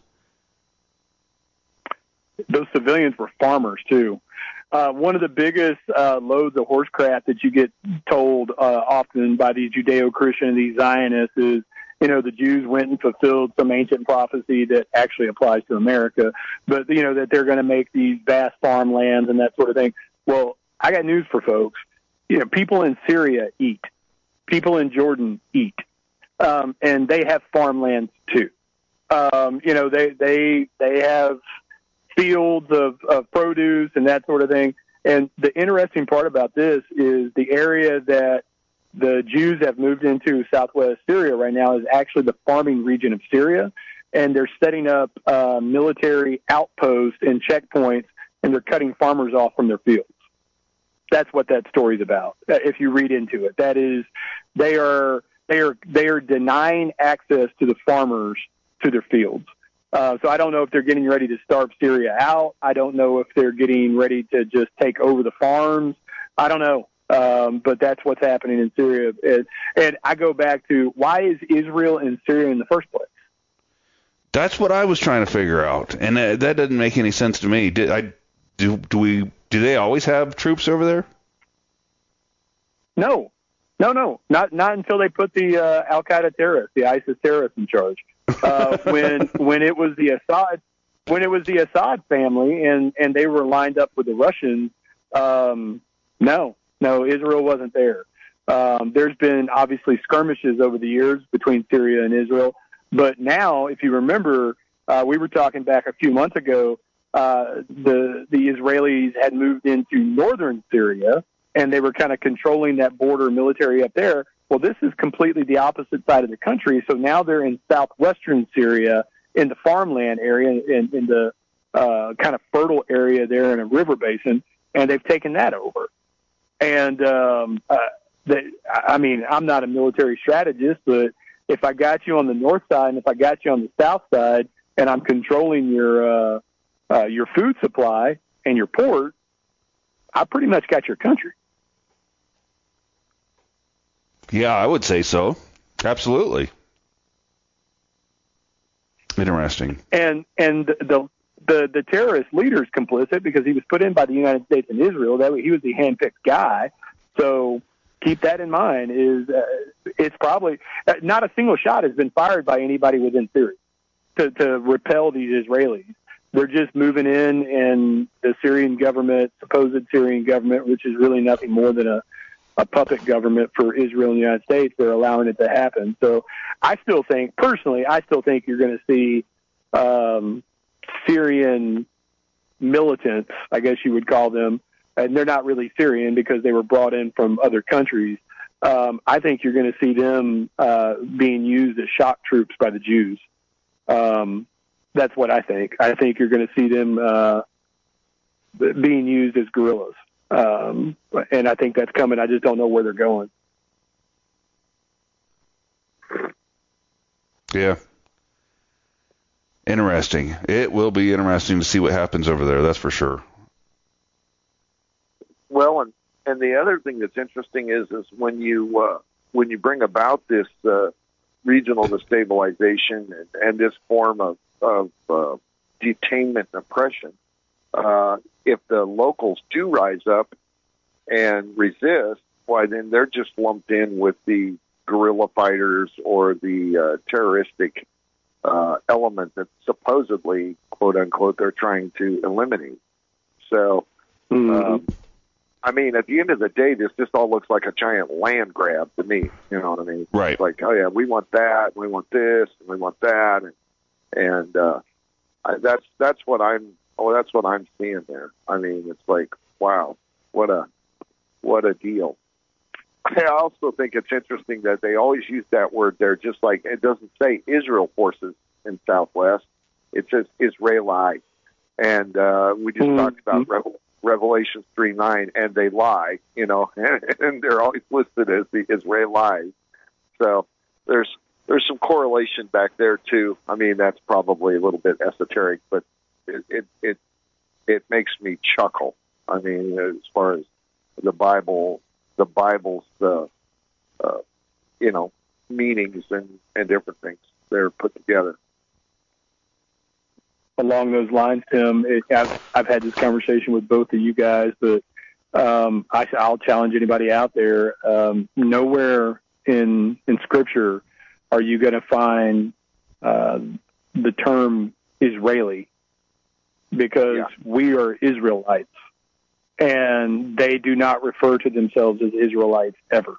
Those civilians were farmers too. Uh, one of the biggest uh, loads of horse crap that you get told uh, often by these Judeo-Christian, these Zionists, is, you know, the Jews went and fulfilled some ancient prophecy that actually applies to America, but, you know, that they're going to make these vast farmlands and that sort of thing. Well, I got news for folks. You know, people in Syria eat. People in Jordan eat. Um, and they have farmlands too. Um, you know, they, they, they have fields of, of produce and that sort of thing. And the interesting part about this is the area that the Jews have moved into, southwest Syria right now, is actually the farming region of Syria. And they're setting up uh, military outposts and checkpoints, and they're cutting farmers off from their fields. That's what that story's about. If you read into it, that is, they are, they are, they are denying access to the farmers to their fields. Uh, so I don't know if they're getting ready to starve Syria out. I don't know if they're getting ready to just take over the farms. I don't know. Um, but that's what's happening in Syria. And, and I go back to, why is Israel in Syria in the first place? That's what I was trying to figure out, and that, that doesn't make any sense to me. Did I do? Do we? Do they always have troops over there? No, no, no, not not until they put the uh, Al Qaeda terrorists, the ISIS terrorists, in charge. Uh, when when it was the Assad, when it was the Assad family, and and they were lined up with the Russians. Um, no, no, Israel wasn't there. Um, there's been obviously skirmishes over the years between Syria and Israel. But now, if you remember, uh, we were talking back a few months ago, uh, the the Israelis had moved into northern Syria, and they were kind of controlling that border military up there. Well, this is completely the opposite side of the country. So now they're in southwestern Syria, in the farmland area, in, in the uh, kind of fertile area there in a river basin, and they've taken that over. And, um, uh, they, I mean, I'm not a military strategist, but if I got you on the north side and if I got you on the south side and I'm controlling your uh, uh, your food supply and your port, I pretty much got your country. Yeah, I would say so. Absolutely. Interesting. And and the the the terrorist leader is complicit because he was put in by the United States and Israel. That way he was the handpicked guy. So keep that in mind. Is uh, it's probably uh, not a single shot has been fired by anybody within Syria to to repel these Israelis. they're just moving in, and the Syrian government, supposed Syrian government, which is really nothing more than a, a puppet government for Israel and the United States, they're allowing it to happen. So I still think, personally, I still think you're going to see um, Syrian militants, I guess you would call them, and they're not really Syrian because they were brought in from other countries. Um, I think you're going to see them uh, being used as shock troops by the Jews. Um, that's what I think. I think you're going to see them uh, being used as guerrillas. Um, and I think that's coming. I just don't know where they're going. Yeah. Interesting. It will be interesting to see what happens over there. That's for sure. Well, and, and the other thing that's interesting is is when you uh, when you bring about this uh, regional destabilization and, and this form of, of uh, detainment and oppression, uh, if the locals do rise up and resist, why then they're just lumped in with the guerrilla fighters or the uh, terroristic uh, element that supposedly, quote unquote, they're trying to eliminate. So, Mm-hmm. um, I mean, at the end of the day, this just all looks like a giant land grab to me. You know what I mean? Right. It's like, oh yeah, we want that, we want this, and we want that, and and uh, I, that's that's what I'm. Oh, that's what I'm seeing there. I mean, it's like, wow, what a what a deal. I also think it's interesting that they always use that word there, just like it doesn't say Israel forces in Southwest. It says Israeli. And uh, we just Mm-hmm. talked about Revel- Revelation three nine, and they lie, you know, and, and they're always listed as the Israelis. So there's there's some correlation back there, too. I mean, that's probably a little bit esoteric, but it it it, it makes me chuckle. I mean, as far as the Bible, the Bible's, uh, uh, you know, meanings and, and different things they're put together. Along those lines, Tim, it, I've, I've had this conversation with both of you guys, but um, I, I'll challenge anybody out there. Um, nowhere in in Scripture are you going to find uh, the term Israeli, because Yeah. we are Israelites, and they do not refer to themselves as Israelites ever.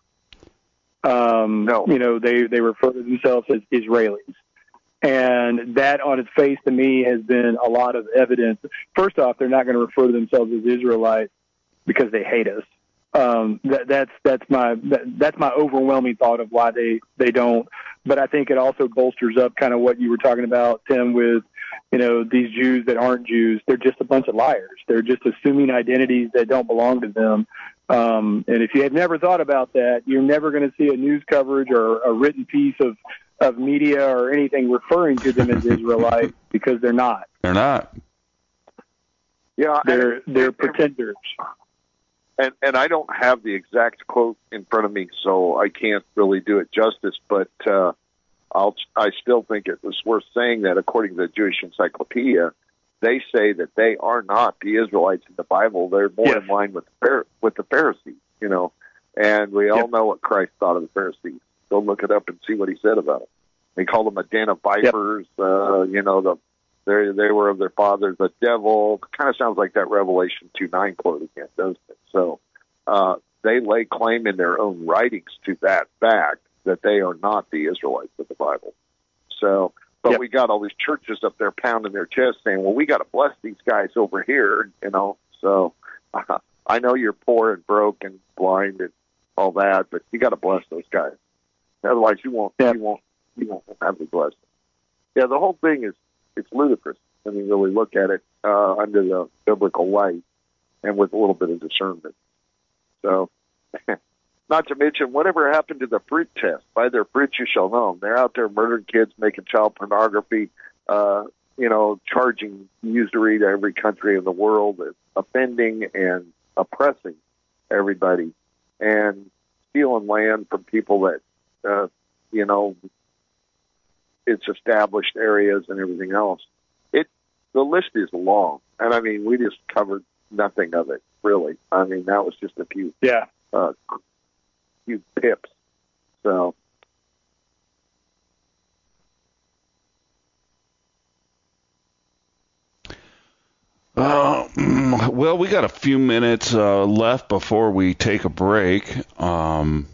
Um, No. You know, they, they refer to themselves as Israelis. And that on its face to me has been a lot of evidence. First off, they're not going to refer to themselves as Israelites because they hate us. Um, that, that's that's my that, that's my overwhelming thought of why they, they don't. But I think it also bolsters up kind of what you were talking about, Tim, with, you know, these Jews that aren't Jews. They're just a bunch of liars. They're just assuming identities that don't belong to them. Um, and if you have never thought about that, you're never going to see a news coverage or a written piece of of media or anything referring to them as Israelites, because they're not. They're not. Yeah, They're and, they're and, pretenders. And and I don't have the exact quote in front of me, so I can't really do it justice. But uh, I'll I still think it was worth saying that according to the Jewish Encyclopedia, they say that they are not the Israelites in the Bible. They're more Yes. in line with the with the Pharisees, you know. And we all Yep. know what Christ thought of the Pharisees. Go look it up and see what he said about them. He called them a den of vipers. Yep. Uh, you know, the they they were of their father the devil. Kind of sounds like that Revelation two nine quote again, doesn't it? So uh, they lay claim in their own writings to that fact that they are not the Israelites of the Bible. So, but Yep. we got all these churches up there pounding their chest saying, "Well, we got to bless these guys over here," you know. So uh, I know you're poor and broke and blind and all that, but you got to bless those guys. Otherwise, you won't. Yeah. You won't. You won't have the blessing. Yeah, the whole thing is it's ludicrous when you really look at it uh, under the biblical light and with a little bit of discernment. So, not to mention whatever happened to the fruit test. By their fruit you shall know them. They're out there murdering kids, making child pornography, uh, you know, charging usury to every country in the world, offending and oppressing everybody, and stealing land from people that. Uh, you know, it's established areas and everything else. It the list is long, and I mean, we just covered nothing of it really. I mean, that was just a few, Yeah. uh, few pips. So, Well, we got a few minutes uh, left before we take a break. Um,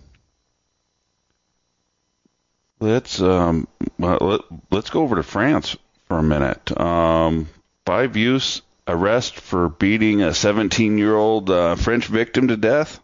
let's um, well, let, let's go over to France for a minute. Um, five youths arrest for beating a seventeen-year-old uh, French victim to death.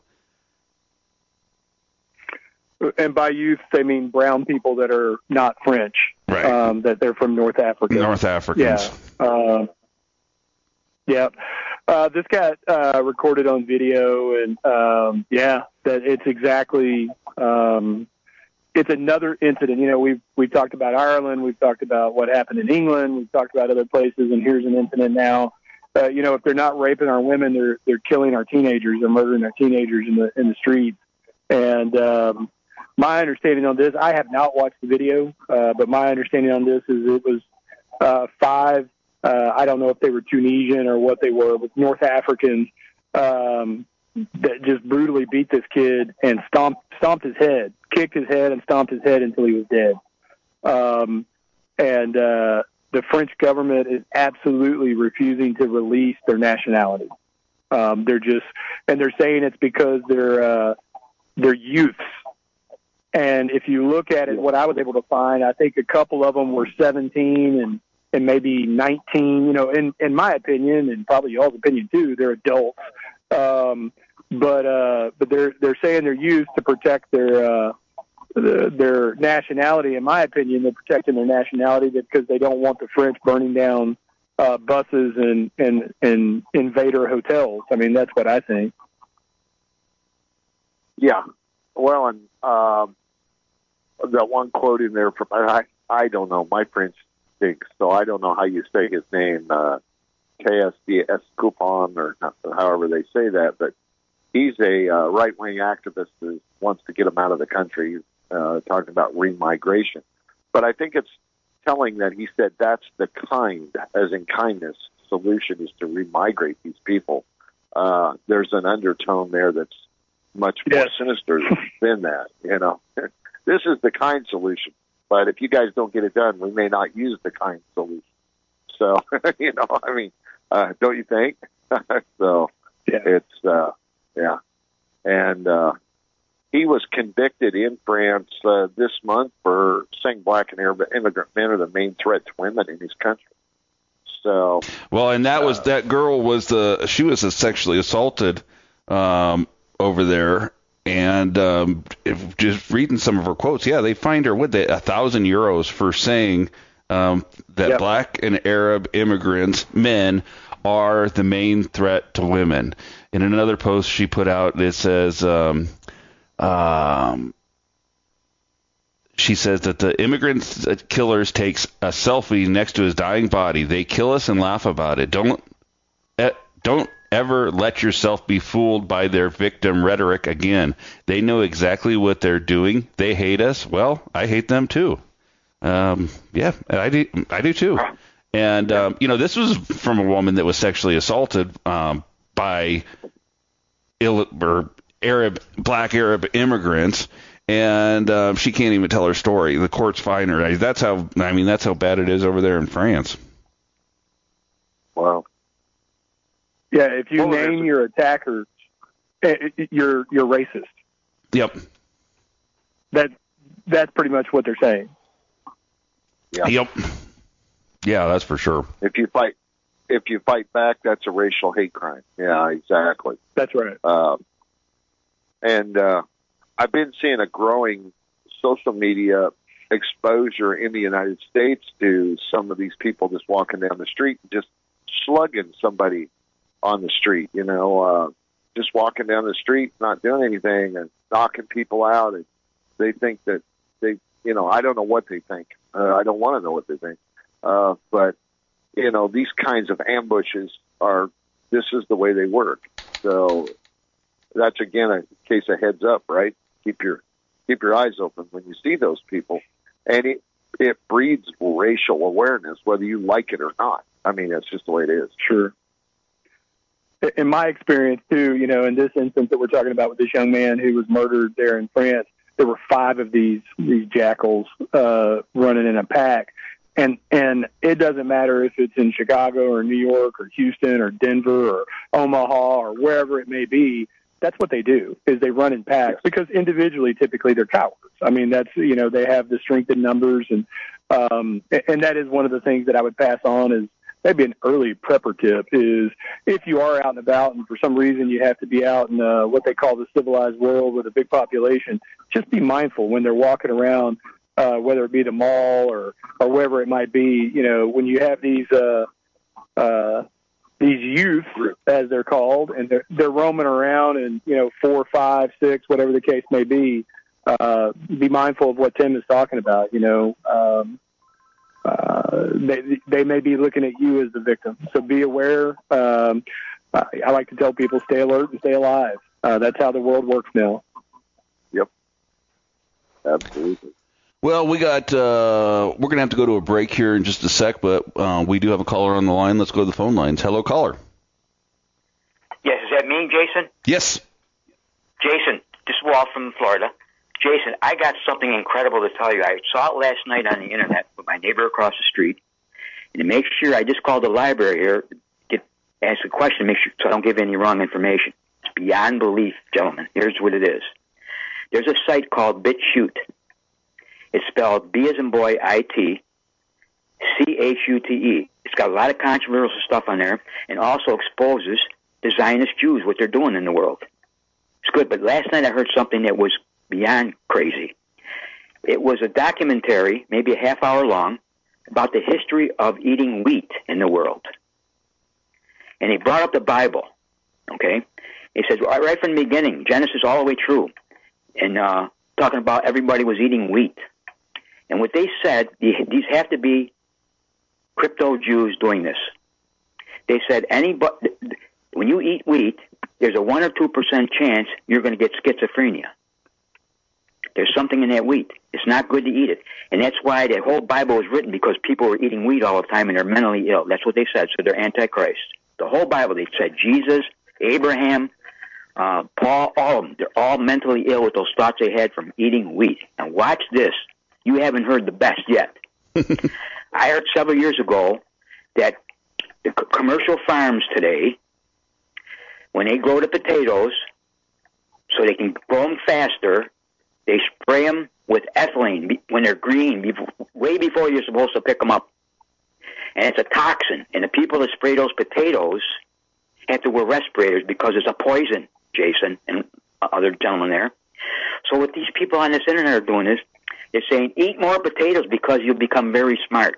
And by youth, they mean brown people that are not French, right? Um, that they're from North Africa. North Africans. Yeah. Um, yeah. Uh, this got uh, recorded on video, and um, yeah, that it's exactly. Um, it's another incident. You know, we've we've talked about Ireland, we've talked about what happened in England, we've talked about other places, and here's an incident now. Uh, you know, if they're not raping our women, they're they're killing our teenagers, they're murdering our teenagers in the in the streets. And um, my understanding on this, I have not watched the video, uh, but my understanding on this is it was uh, five. Uh, I don't know if they were Tunisian or what they were, but North Africans um, that just brutally beat this kid and stomped stomped his head, kicked his head and stomped his head until he was dead. Um, and uh, the French government is absolutely refusing to release their nationality. Um, they're just, and they're saying it's because they're uh, they're youths. And if you look at it, what I was able to find, I think a couple of them were seventeen and. and maybe nineteen, you know, in, in my opinion, and probably y'all's opinion too, they're adults. Um, but, uh, but they're, they're saying they're used to protect their, uh, their nationality. In my opinion, they're protecting their nationality because they don't want the French burning down, uh, buses and, and, and invader hotels. I mean, that's what I think. Yeah. Well, and, um, that one quote in there from, I, I don't know, my French, so I don't know how you say his name, uh, K S D S Coupon, or however they say that, but he's a uh, right-wing activist who wants to get him out of the country, uh, talking about remigration. But I think it's telling that he said that's the kind, as in kindness, solution is to remigrate these people. Uh, there's an undertone there that's much more yes. sinister than that, you know. This is the kind solution. But if you guys don't get it done, we may not use the kind solution. So, you know, I mean, uh, don't you think? so yeah. it's, uh, yeah. And uh, he was convicted in France uh, this month for saying black and Arab immigrant men are the main threat to women in his country. So, well, and that uh, was, that girl was the, she was sexually assaulted um, over there. And um, if just reading some of her quotes, yeah, they fined her, what, they, a thousand euros for saying um, that yep. black and Arab immigrants, men, are the main threat to women. In another post she put out, it says, um, um, she says that the immigrant killers takes a selfie next to his dying body. They kill us and laugh about it. Don't, eh, don't. ever let yourself be fooled by their victim rhetoric again. They know exactly what they're doing. They hate us. Well, I hate them too. Um, yeah, I do. I do too. And um, you know, this was from a woman that was sexually assaulted um, by Ill- or Arab, black Arab immigrants, and um, she can't even tell her story. The court's fine her. That's how. I mean, that's how bad it is over there in France. Wow. Yeah, if you well, name your attacker, you're you're racist. Yep. That that's pretty much what they're saying. Yeah. Yep. Yeah, that's for sure. If you fight, if you fight back, that's a racial hate crime. Yeah, exactly. That's right. Um, and uh, I've been seeing a growing social media exposure in the United States to some of these people just walking down the street and just slugging somebody on the street, you know, uh, just walking down the street, not doing anything and knocking people out. And they think that they, you know, I don't know what they think. Uh, I don't want to know what they think. Uh, but, you know, these kinds of ambushes are, this is the way they work. So that's, again, a case of heads up, right? Keep your, keep your eyes open when you see those people. And it, it breeds racial awareness, whether you like it or not. I mean, that's just the way it is. Sure. In my experience, too, you know, in this instance that we're talking about with this young man who was murdered there in France, there were five of these these jackals uh, running in a pack. And and it doesn't matter if it's in Chicago or New York or Houston or Denver or Omaha or wherever it may be. That's what they do, is they run in packs, because individually, typically, they're cowards. I mean, that's, you know, they have the strength in numbers. And um, and that is one of the things that I would pass on is maybe an early prepper tip is if you are out and about and for some reason you have to be out in uh, what they call the civilized world with a big population, just be mindful when they're walking around, uh, whether it be the mall or, or wherever it might be. You know, when you have these uh, uh, these youth, as they're called, and they're, they're roaming around and, you know, four, five, six, whatever the case may be, uh, be mindful of what Tim is talking about. You know, um, uh, they, they may be looking at you as the victim. So be aware. Um, I, I like to tell people, stay alert and stay alive. Uh, that's how the world works now. Yep. Absolutely. Well, we got, uh, we're going to have to go to a break here in just a sec, but uh, we do have a caller on the line. Let's go to the phone lines. Hello, caller. Yes, is that me, Jason? Yes. Jason, this is Walt from Florida. Jason, I got something incredible to tell you. I saw it last night on the internet with my neighbor across the street. And to make sure, I just called the library here to get, ask a question, make sure so I don't give any wrong information. It's beyond belief, gentlemen. Here's what it is. There's a site called BitChute. It's spelled B as in boy, I T, C H U T E. It's got a lot of controversial stuff on there and also exposes the Zionist Jews, what they're doing in the world. It's good, but last night I heard something that was beyond crazy. It was a documentary, maybe a half hour long, about the history of eating wheat in the world. And he brought up the Bible, okay? He says, right from the beginning, Genesis all the way through, and uh, talking about everybody was eating wheat. And what they said, these have to be crypto Jews doing this. They said, anybody, when you eat wheat, there's a one or two percent chance you're going to get schizophrenia. There's something in that wheat. It's not good to eat it. And that's why the whole Bible was written, because people were eating wheat all the time and they're mentally ill. That's what they said. So they're Antichrist. The whole Bible, they said Jesus, Abraham, uh, Paul, all of them, they're all mentally ill with those thoughts they had from eating wheat. And watch this. You haven't heard the best yet. I heard several years ago that the c- commercial farms today, when they grow the potatoes so they can grow them faster, they spray them with ethylene when they're green, before, way before you're supposed to pick them up. And it's a toxin. And the people that spray those potatoes have to wear respirators because it's a poison, Jason and other gentlemen there. So what these people on this internet are doing is, they're saying, eat more potatoes because you'll become very smart.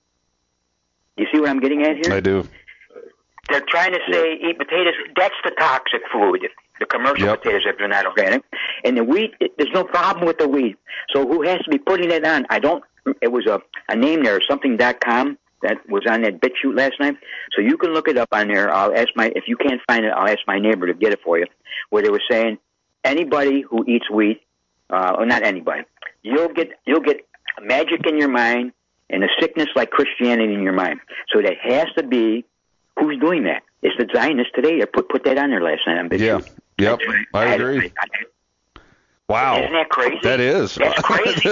You see what I'm getting at here? I do. They're trying to say, eat potatoes. That's the toxic food, the commercial Yep. potatoes, if they're not organic. And the wheat, it, there's no problem with the wheat. So who has to be putting it on? I don't, it was a, a name there, something dot com, that was on that BitChute last night. So you can look it up on there. I'll ask my, if you can't find it, I'll ask my neighbor to get it for you, where they were saying, anybody who eats wheat, uh, or not anybody, You'll get you'll get magic in your mind and a sickness like Christianity in your mind. So that has to be who's doing that. It's the Zionists today. They put put that on there last night on BitChute. Yeah. Yep. I, I agree. I, I, wow. Isn't that crazy? That is. That's crazy.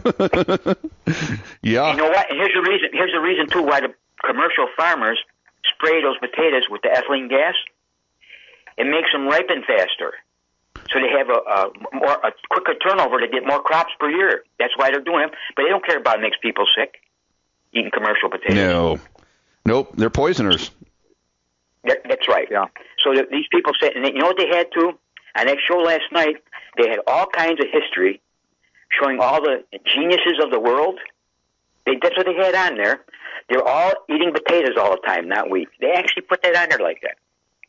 Yeah. You know what? And here's the reason. Here's the reason too why the commercial farmers spray those potatoes with the ethylene gas. It makes them ripen faster. So they have a, a more a quicker turnover to get more crops per year. That's why they're doing it. But they don't care about it makes people sick, eating commercial potatoes. No. Nope. They're poisoners. That, that's right. Yeah. So the, these people said, and they, you know what they had to? On that show last night, they had all kinds of history showing all the geniuses of the world. They, that's what they had on there. They're all eating potatoes all the time, not wheat. They actually put that on there like that.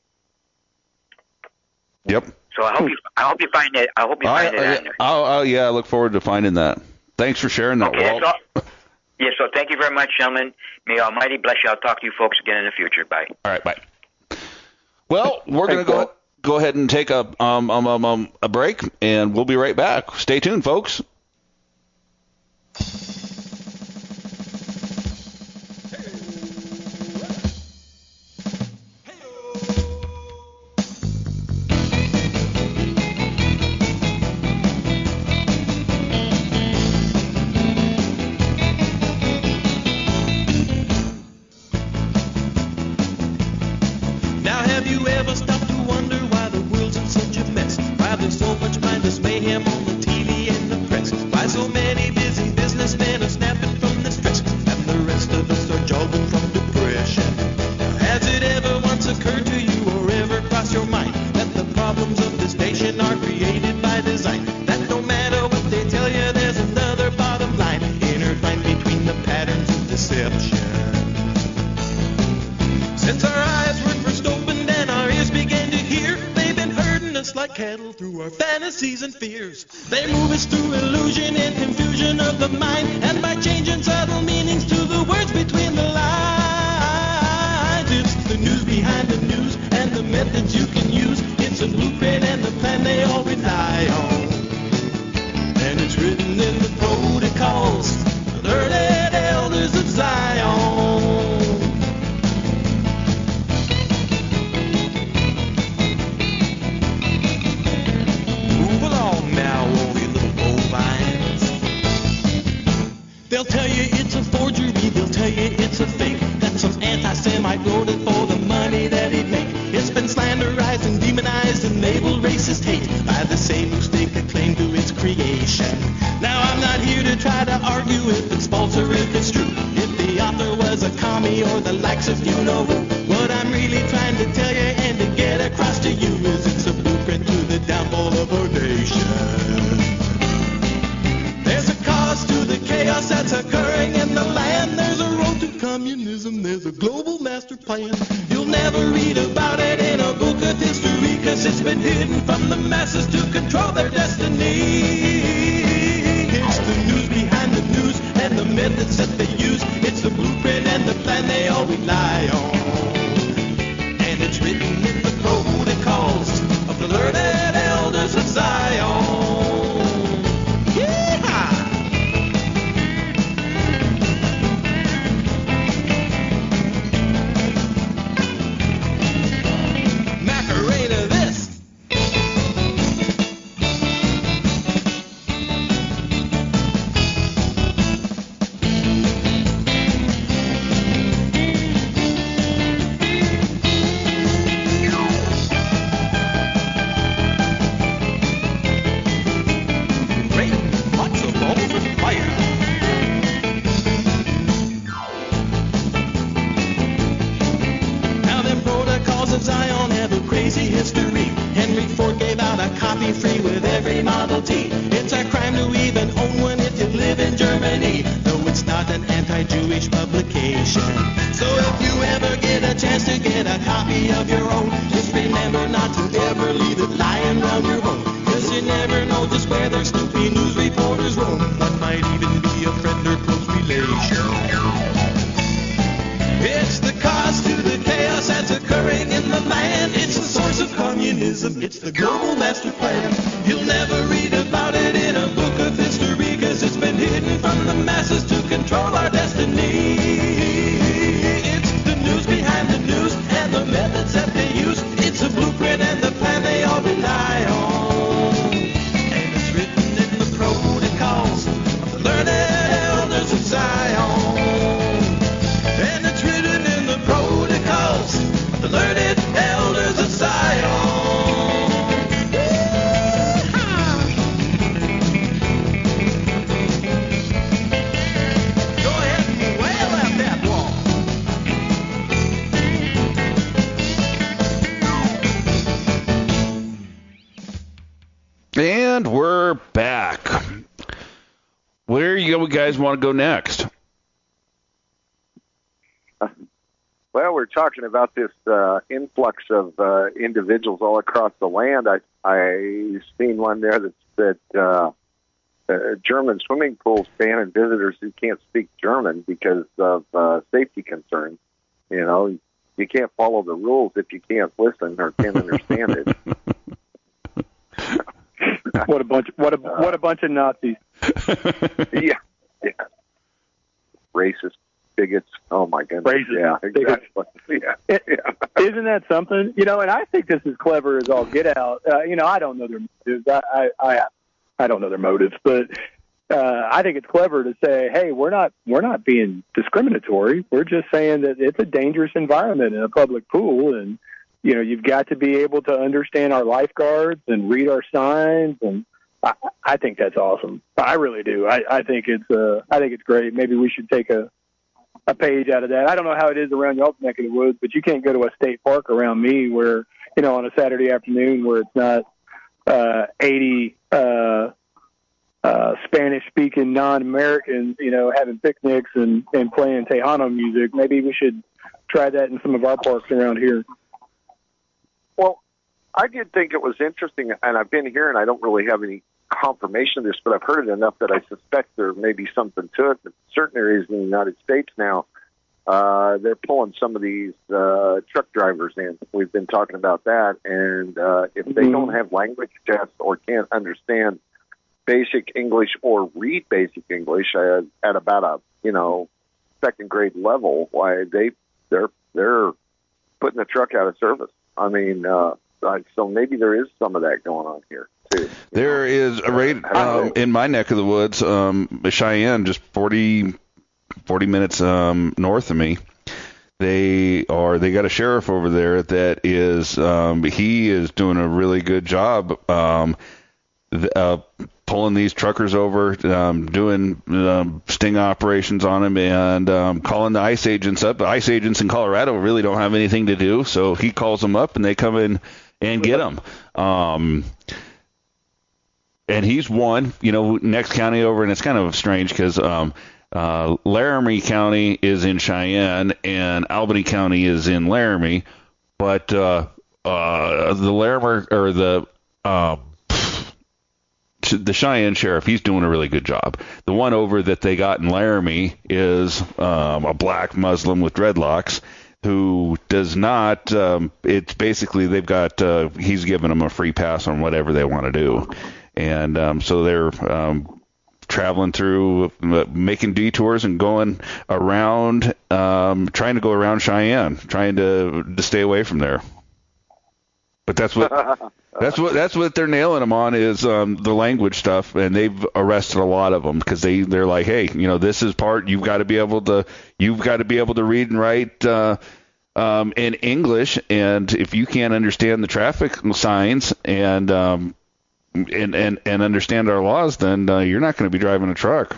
Yep. So I hope you, I hope you find it. I hope you find I, it on there. I'll, I'll, yeah, I look forward to finding that. Thanks for sharing that, Okay, Walt. that's all. Yeah, so thank you very much, gentlemen. May Almighty bless you. I'll talk to you folks again in the future. Bye. All right, bye. Well, we're going to go go ahead and take a um, um, um, um a break, and we'll be right back. Stay tuned, folks. through our fantasies and fears. They move us through illusion and confusion of the mind, and by changing subtle meanings to the words between the lines. It's the news behind the news and the methods you can use. It's a blueprint and the plan they all rely on. And it's written in the protocols, the learned elders of Zion. They'll tell you it's a forgery, they'll tell you it's a fake, that some anti-Semite wrote it for the money that he'd make. It's been slanderized and demonized and labeled racist hate by the same who stake a claim to its creation. Now I'm not here to try to argue if it's false or if it's true, if the author was a commie or the likes of you-know-who. What I'm really trying to tell you and to get across to you is it's a blueprint to the downfall of our nation. There's a cause to the chaos that's occurring in the land. There's a road to communism. There's a global master plan. You'll never read about it in a book of history, cause it's been hidden from the masses to control their destiny. It's the news behind the news and the methods that they use. It's the blueprint and the plan they all rely on. And it's written in the protocols of the learned elders of Zion. It's the global master plan. You'll never read about it in a book of history, cause it's been hidden from the masses to control our destiny. It's the news behind the news and the methods that they use. It's a blueprint and the plan they all rely on. And it's written in the protocols of the learned elders of Zion. And it's written in the protocols of the learned elders of Zion. And we're back. Where you guys want to go next? Well, we're talking about this uh, influx of uh, individuals all across the land. I I seen one there that said uh, uh, German swimming pools banning visitors who can't speak German because of uh, safety concerns. You know, you can't follow the rules if you can't listen or can't understand it. What a bunch! What a what a bunch of Nazis! yeah, yeah, racist bigots. Oh my goodness! Racist yeah, exactly. Yeah. It, yeah. Isn't that something? You know, and I think this is clever as all get out. Uh, you know, I don't know their motives. I I I, I don't know their motives, but uh, I think it's clever to say, hey, we're not we're not being discriminatory. We're just saying that it's a dangerous environment in a public pool, and you know, you've got to be able to understand our lifeguards and read our signs, and I, I think that's awesome. I really do. I, I think it's uh, I think it's great. Maybe we should take a a page out of that. I don't know how it is around y'all's neck of the woods, but you can't go to a state park around me where, you know, on a Saturday afternoon where it's not uh, eighty uh, uh, Spanish-speaking non-Americans, you know, having picnics and, and playing Tejano music. Maybe we should try that in some of our parks around here. Well, I did think it was interesting, and I've been here, and I don't really have any confirmation of this, but I've heard it enough that I suspect there may be something to it. In certain areas in the United States now, uh, they're pulling some of these uh, truck drivers in. We've been talking about that, and uh, if they mm-hmm. don't have language tests or can't understand basic English or read basic English uh, at about a you know second grade level, why they they're they're putting the truck out of service. I mean. Uh, Uh, so maybe there is some of that going on here, too. There know? is a rate um, in my neck of the woods, um, Cheyenne, just forty, forty minutes um, north of me. They are they got a sheriff over there that is um, he is doing a really good job um, th- uh, pulling these truckers over, um, doing um, sting operations on them, and um, calling the ICE agents up. The ICE agents in Colorado really don't have anything to do, so he calls them up and they come in and get them. Um, and he's one, you know, next county over, and it's kind of strange because um, uh, Laramie County is in Cheyenne and Albany County is in Laramie, but uh, uh, the Laramie or the uh, the Cheyenne sheriff, he's doing a really good job. The one over that they got in Laramie is um, a black Muslim with dreadlocks, who does not, um, it's basically they've got, uh, he's giving them a free pass on whatever they want to do. And um, so they're um, traveling through, uh, making detours and going around, um, trying to go around Cheyenne, trying to, to stay away from there. But that's what that's what that's what they're nailing them on is um, the language stuff, and they've arrested a lot of them because they they're like, hey, you know, this is part you've got to be able to you've got to be able to read and write uh, um, in English, and if you can't understand the traffic signs and um, and, and and understand our laws, then uh, you're not going to be driving a truck.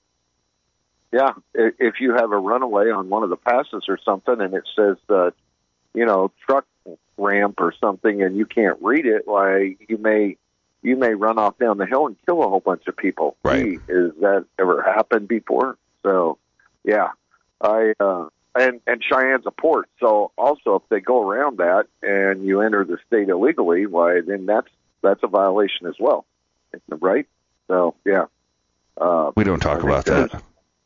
Yeah, if you have a runaway on one of the passes or something, and it says, uh, you know, truck ramp or something, and you can't read it, why you may you may run off down the hill and kill a whole bunch of people. Right? Gee, has that ever happened before? So, yeah, I uh, and and Cheyenne's a port, so also if they go around that and you enter the state illegally, why then that's that's a violation as well, right? So, yeah, uh, we don't talk about that.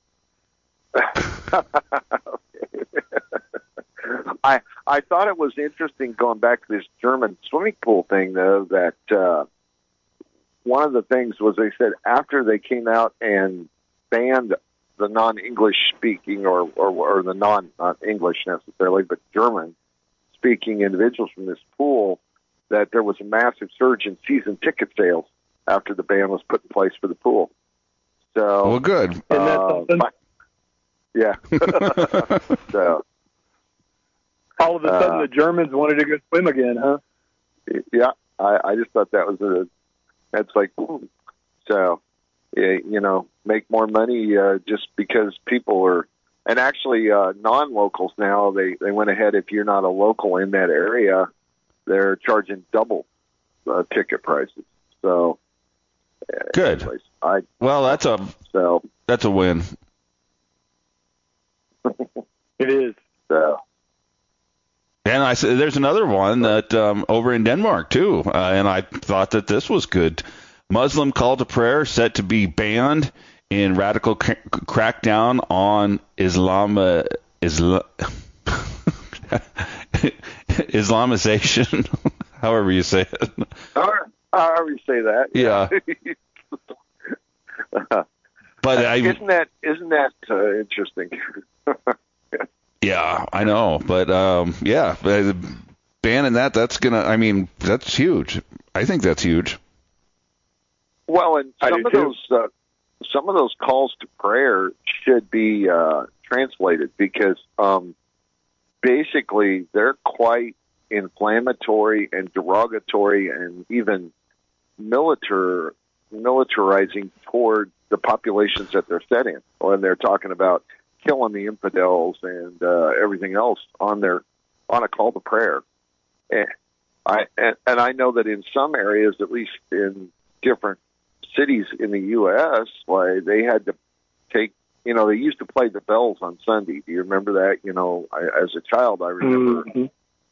I I thought it was interesting going back to this German swimming pool thing, though, that uh, one of the things was they said after they came out and banned the non-English speaking or, or, or the non, not English necessarily, but German speaking individuals from this pool, that there was a massive surge in season ticket sales after the ban was put in place for the pool. So, well, good. Uh, my, yeah. So. All of a sudden, uh, the Germans wanted to go swim again, huh? Yeah, I, I just thought that was a. That's like, ooh. So, yeah, you know, make more money uh, just because people are, and actually uh, non-locals now. They they went ahead. If you're not a local in that area, they're charging double uh, ticket prices. So, good. Anyways, I well, that's a so that's a win. It is. So. And I said, there's another one that um, over in Denmark too, uh, and I thought that this was good. Muslim call to prayer set to be banned in radical cr- crackdown on Islam uh, Isla- Islamization, however you say it. However you say that. Yeah. But I, isn't that isn't that uh, interesting? Yeah, I know, but um, yeah, banning that, that's gonna. I mean, that's huge. I think that's huge. Well, and some of those uh, some of those calls to prayer should be uh, translated because um, basically they're quite inflammatory and derogatory and even militar militarizing toward the populations that they're set in, when they're talking about killing the infidels and uh, everything else on their on a call to prayer. And I and, and I know that in some areas, at least in different cities in the U S, why they had to take, you know, they used to play the bells on Sunday. Do you remember that? You know, I, as a child, I remember mm-hmm.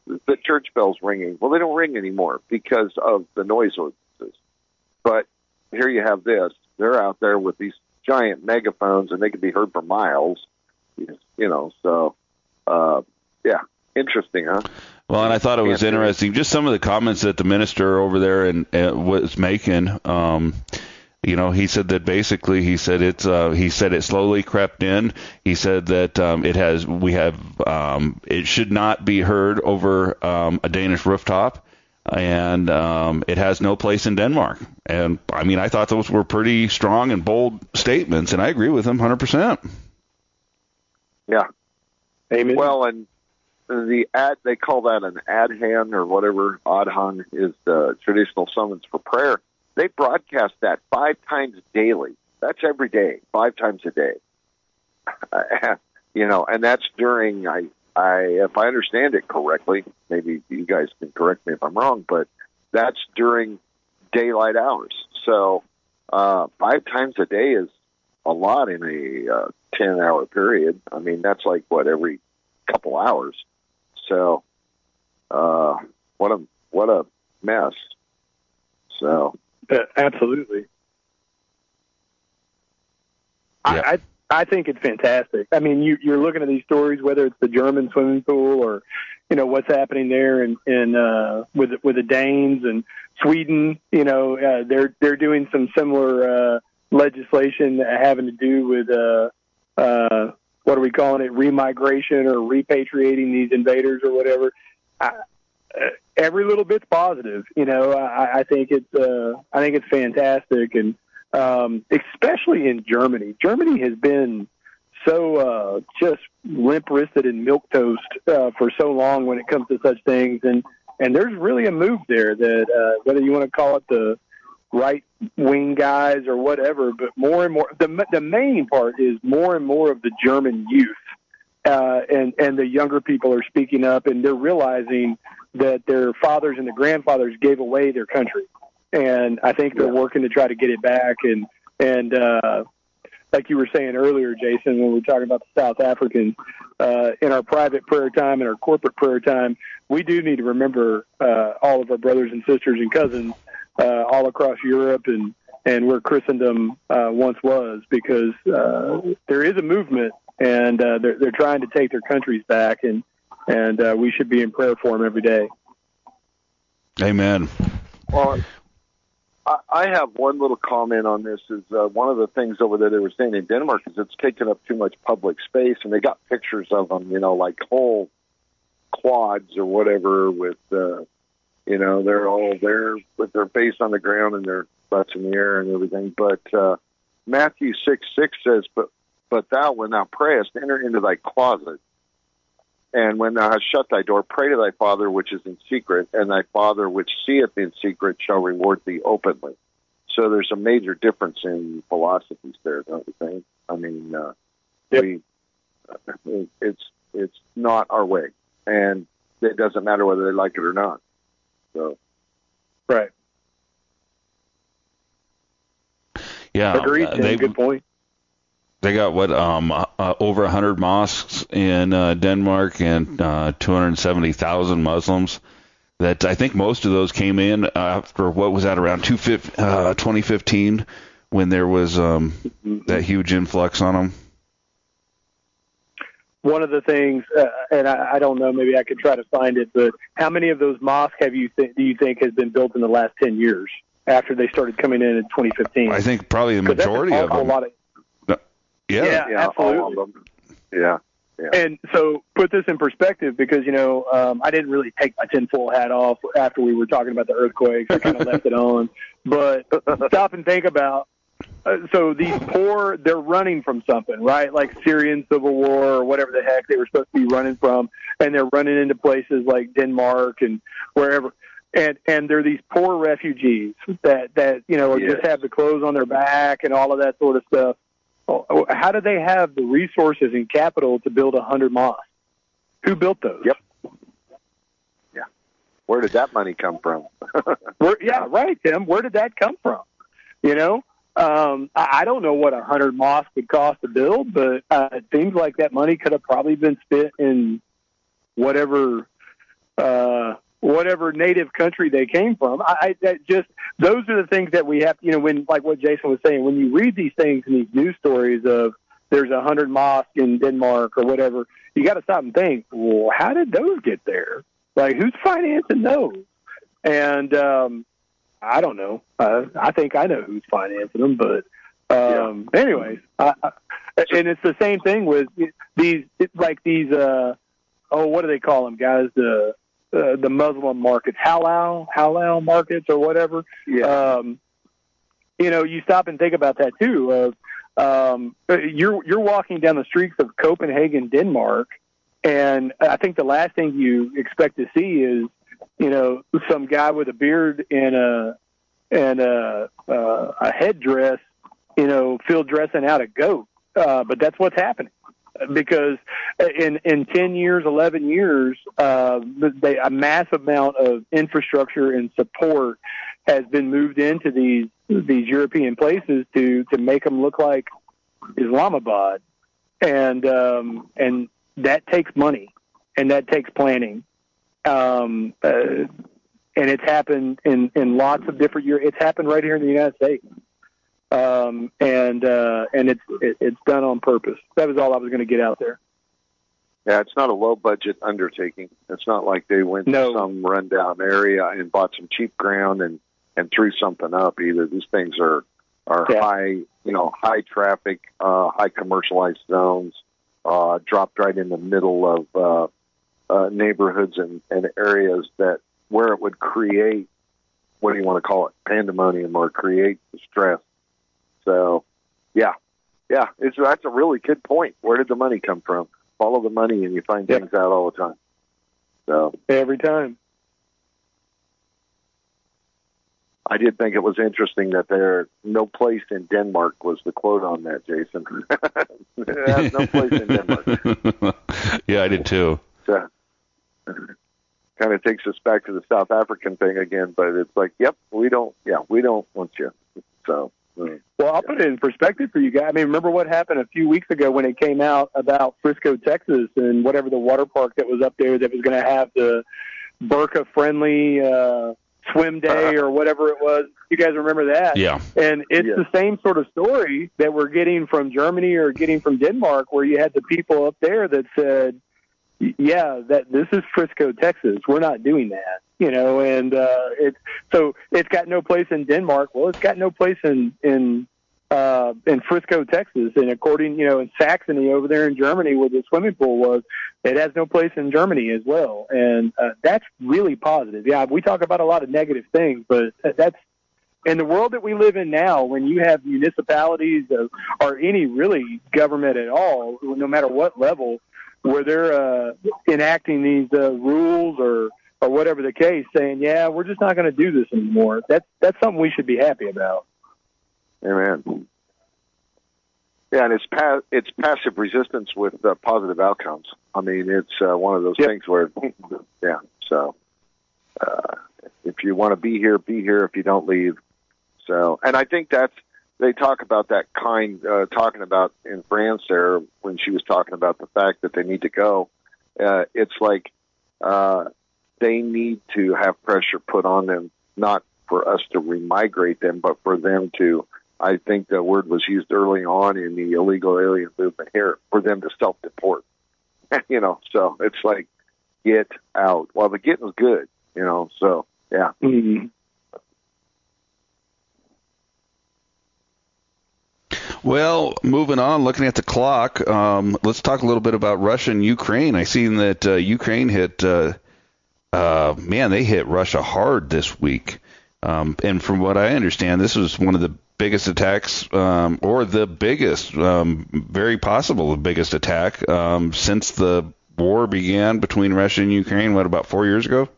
the church bells ringing. Well, they don't ring anymore because of the noise ordinances. But here you have this. They're out there with these giant megaphones, and they can be heard for miles. You know, so, uh, yeah, interesting, huh? Well, and I thought it was interesting, just some of the comments that the minister over there and uh, was making. Um, you know, he said that basically, he said it's, uh, he said it slowly crept in. He said that um, it has, we have, um, it should not be heard over um, a Danish rooftop, and um, it has no place in Denmark. And I mean, I thought those were pretty strong and bold statements, and I agree with him one hundred percent. Yeah. Amen. Well, and the ad, they call that an adhan or whatever. Adhan is the traditional summons for prayer. They broadcast that five times daily. That's every day, five times a day. Uh, you know, and that's during, I, I, if I understand it correctly, maybe you guys can correct me if I'm wrong, but that's during daylight hours. So uh, five times a day is a lot in a uh, ten-hour period. I mean, that's like, what, every couple hours. So, uh, what a what a mess. So, uh, absolutely. Yeah. I, I I think it's fantastic. I mean, you, you're looking at these stories, whether it's the German swimming pool or, you know, what's happening there in, in uh, with with the Danes and Sweden. You know, uh, they're they're doing some similar uh, legislation having to do with uh, uh, what are we calling it, remigration or repatriating these invaders or whatever. I, uh, every little bit's positive. You know, I, I think it's uh, I think it's fantastic, and um, especially in Germany. Germany has been so uh, just limp-wristed and milquetoast uh, for so long when it comes to such things, and and there's really a move there that uh, whether you want to call it the right-wing guys or whatever, but more and more, the the main part is more and more of the German youth uh, and and the younger people are speaking up, and they're realizing that their fathers and their grandfathers gave away their country, and I think they're working to try to get it back. And and uh, like you were saying earlier, Jason, when we were talking about the South Africans, uh, in our private prayer time and our corporate prayer time, we do need to remember uh, all of our brothers and sisters and cousins uh, all across Europe and, and where Christendom uh, once was, because uh, there is a movement, and uh, they're, they're trying to take their countries back, and, and uh, we should be in prayer for them every day. Amen. Well, I, I have one little comment on this. Is uh, one of the things over there they were saying in Denmark is it's taken up too much public space, and they got pictures of them, you know, like whole quads or whatever with, uh, you know, they're all there with their face on the ground and their butts in the air and everything. But uh, Matthew six six says, but, but thou, when thou prayest, enter into thy closet. And when thou hast shut thy door, pray to thy Father which is in secret, and thy Father which seeth in secret shall reward thee openly. So there's a major difference in philosophies there, don't you think? I mean, uh, yep. we uh, it's it's not our way, and it doesn't matter whether they like it or not. So, right. Yeah, agreed. Uh, they, good point. They got what um uh, over one hundred mosques in uh, Denmark and uh, two hundred seventy thousand Muslims. That I think most of those came in after what was that around uh, twenty fifteen when there was um, that huge influx on them. One of the things, uh, and I, I don't know, maybe I could try to find it, but how many of those mosques have you th- do you think has been built in the last ten years after they started coming in in twenty fifteen? I think probably the majority of them. Lot of, Yeah, yeah, yeah, absolutely. all of them. Yeah, yeah. And so put this in perspective, because, you know, um, I didn't really take my tinfoil hat off after we were talking about the earthquakes. I kind of left it on. But stop and think about, uh, so these poor, they're running from something, right? Like Syrian civil war or whatever the heck they were supposed to be running from. And they're running into places like Denmark and wherever. And and they're these poor refugees that, that you know, Yes. just have the clothes on their back and all of that sort of stuff. How do they have the resources and capital to build a hundred mosques? Who built those? Yep. Yeah. Where did that money come from? Where, yeah, right, Tim. Where did that come from? You know, um, I, I don't know what a hundred mosques would cost to build, but uh, it seems like that money could have probably been spent in whatever uh, whatever native country they came from. I, I that just those are the things that we have. You know, when like what Jason was saying, when you read these things in these news stories of there's a hundred mosques in Denmark or whatever, you got to stop and think, well, how did those get there? Like, who's financing those? And um, I don't know. Uh, I think I know who's financing them, but um, yeah. anyways, I, I, and it's the same thing with these, like these. Uh, oh, what do they call them, guys? The uh, the Muslim markets, halal, halal markets, or whatever. Yeah. Um, you know, you stop and think about that too. Uh, um, you're you're walking down the streets of Copenhagen, Denmark, and I think the last thing you expect to see is, you know, some guy with a beard and a and a uh, a headdress, you know, field dressing out a goat. Uh, but that's what's happening, because in in ten years, eleven years, uh, they, a massive amount of infrastructure and support has been moved into these these European places to to make them look like Islamabad, and um, and that takes money and that takes planning. Um, uh, and it's happened in, in lots of different years. It's happened right here in the United States. Um, and, uh, and it's, it, it's done on purpose. That was all I was going to get out there. Yeah. It's not a low budget undertaking. It's not like they went no. to some rundown area and bought some cheap ground and, and threw something up either. These things are, are yeah. high, you know, high traffic, uh, high commercialized zones, uh, dropped right in the middle of, uh, Uh, neighborhoods and, and areas that where it would create, what do you want to call it, pandemonium or create distress. So, yeah, yeah, it's that's a really good point. Where did the money come from? Follow the money, and you find yep. things out all the time. So every time. I did think it was interesting that there no place in Denmark was the quote on that, Jason. No place in Denmark. Yeah, I did too. So, kind of takes us back to the South African thing again, but it's like, yep, we don't, yeah, we don't want you. So, mm, well, I'll yeah. put it in perspective for you guys. I mean, remember what happened a few weeks ago when it came out about Frisco, Texas, and whatever the water park that was up there that was going to have the burqa-friendly uh, swim day or whatever it was. You guys remember that? Yeah. And it's yeah. the same sort of story that we're getting from Germany or getting from Denmark, where you had the people up there that said, yeah, that this is Frisco, Texas. We're not doing that, you know, and uh, it's so it's got no place in Denmark. Well, it's got no place in in uh, in Frisco, Texas, and according, you know, in Saxony over there in Germany, where the swimming pool was, it has no place in Germany as well, and uh, that's really positive. Yeah, we talk about a lot of negative things, but that's in the world that we live in now, when you have municipalities or, or any really government at all, no matter what level, where they're uh, enacting these uh, rules or or whatever the case, saying, yeah, we're just not going to do this anymore. That's that's something we should be happy about. Amen. Yeah, and it's pa- it's passive resistance with uh, positive outcomes. I mean, it's uh, one of those yep. things where, yeah. So, uh, if you want to be here, be here. If you don't, leave. So, and I think that's. They talk about that kind, uh, talking about in France there when she was talking about the fact that they need to go. Uh, it's like uh, they need to have pressure put on them, not for us to remigrate them, but for them to, I think the word was used early on in the illegal alien movement here, for them to self-deport. You know, so it's like, get out. Well, the getting's good, you know, so, yeah. Mm-hmm. Well, moving on, looking at the clock, um, let's talk a little bit about Russia and Ukraine. I seen that uh, Ukraine hit, uh, uh, man, they hit Russia hard this week. Um, and from what I understand, this was one of the biggest attacks, um, or the biggest, um, very possible the biggest attack um, since the war began between Russia and Ukraine, what, about four years ago?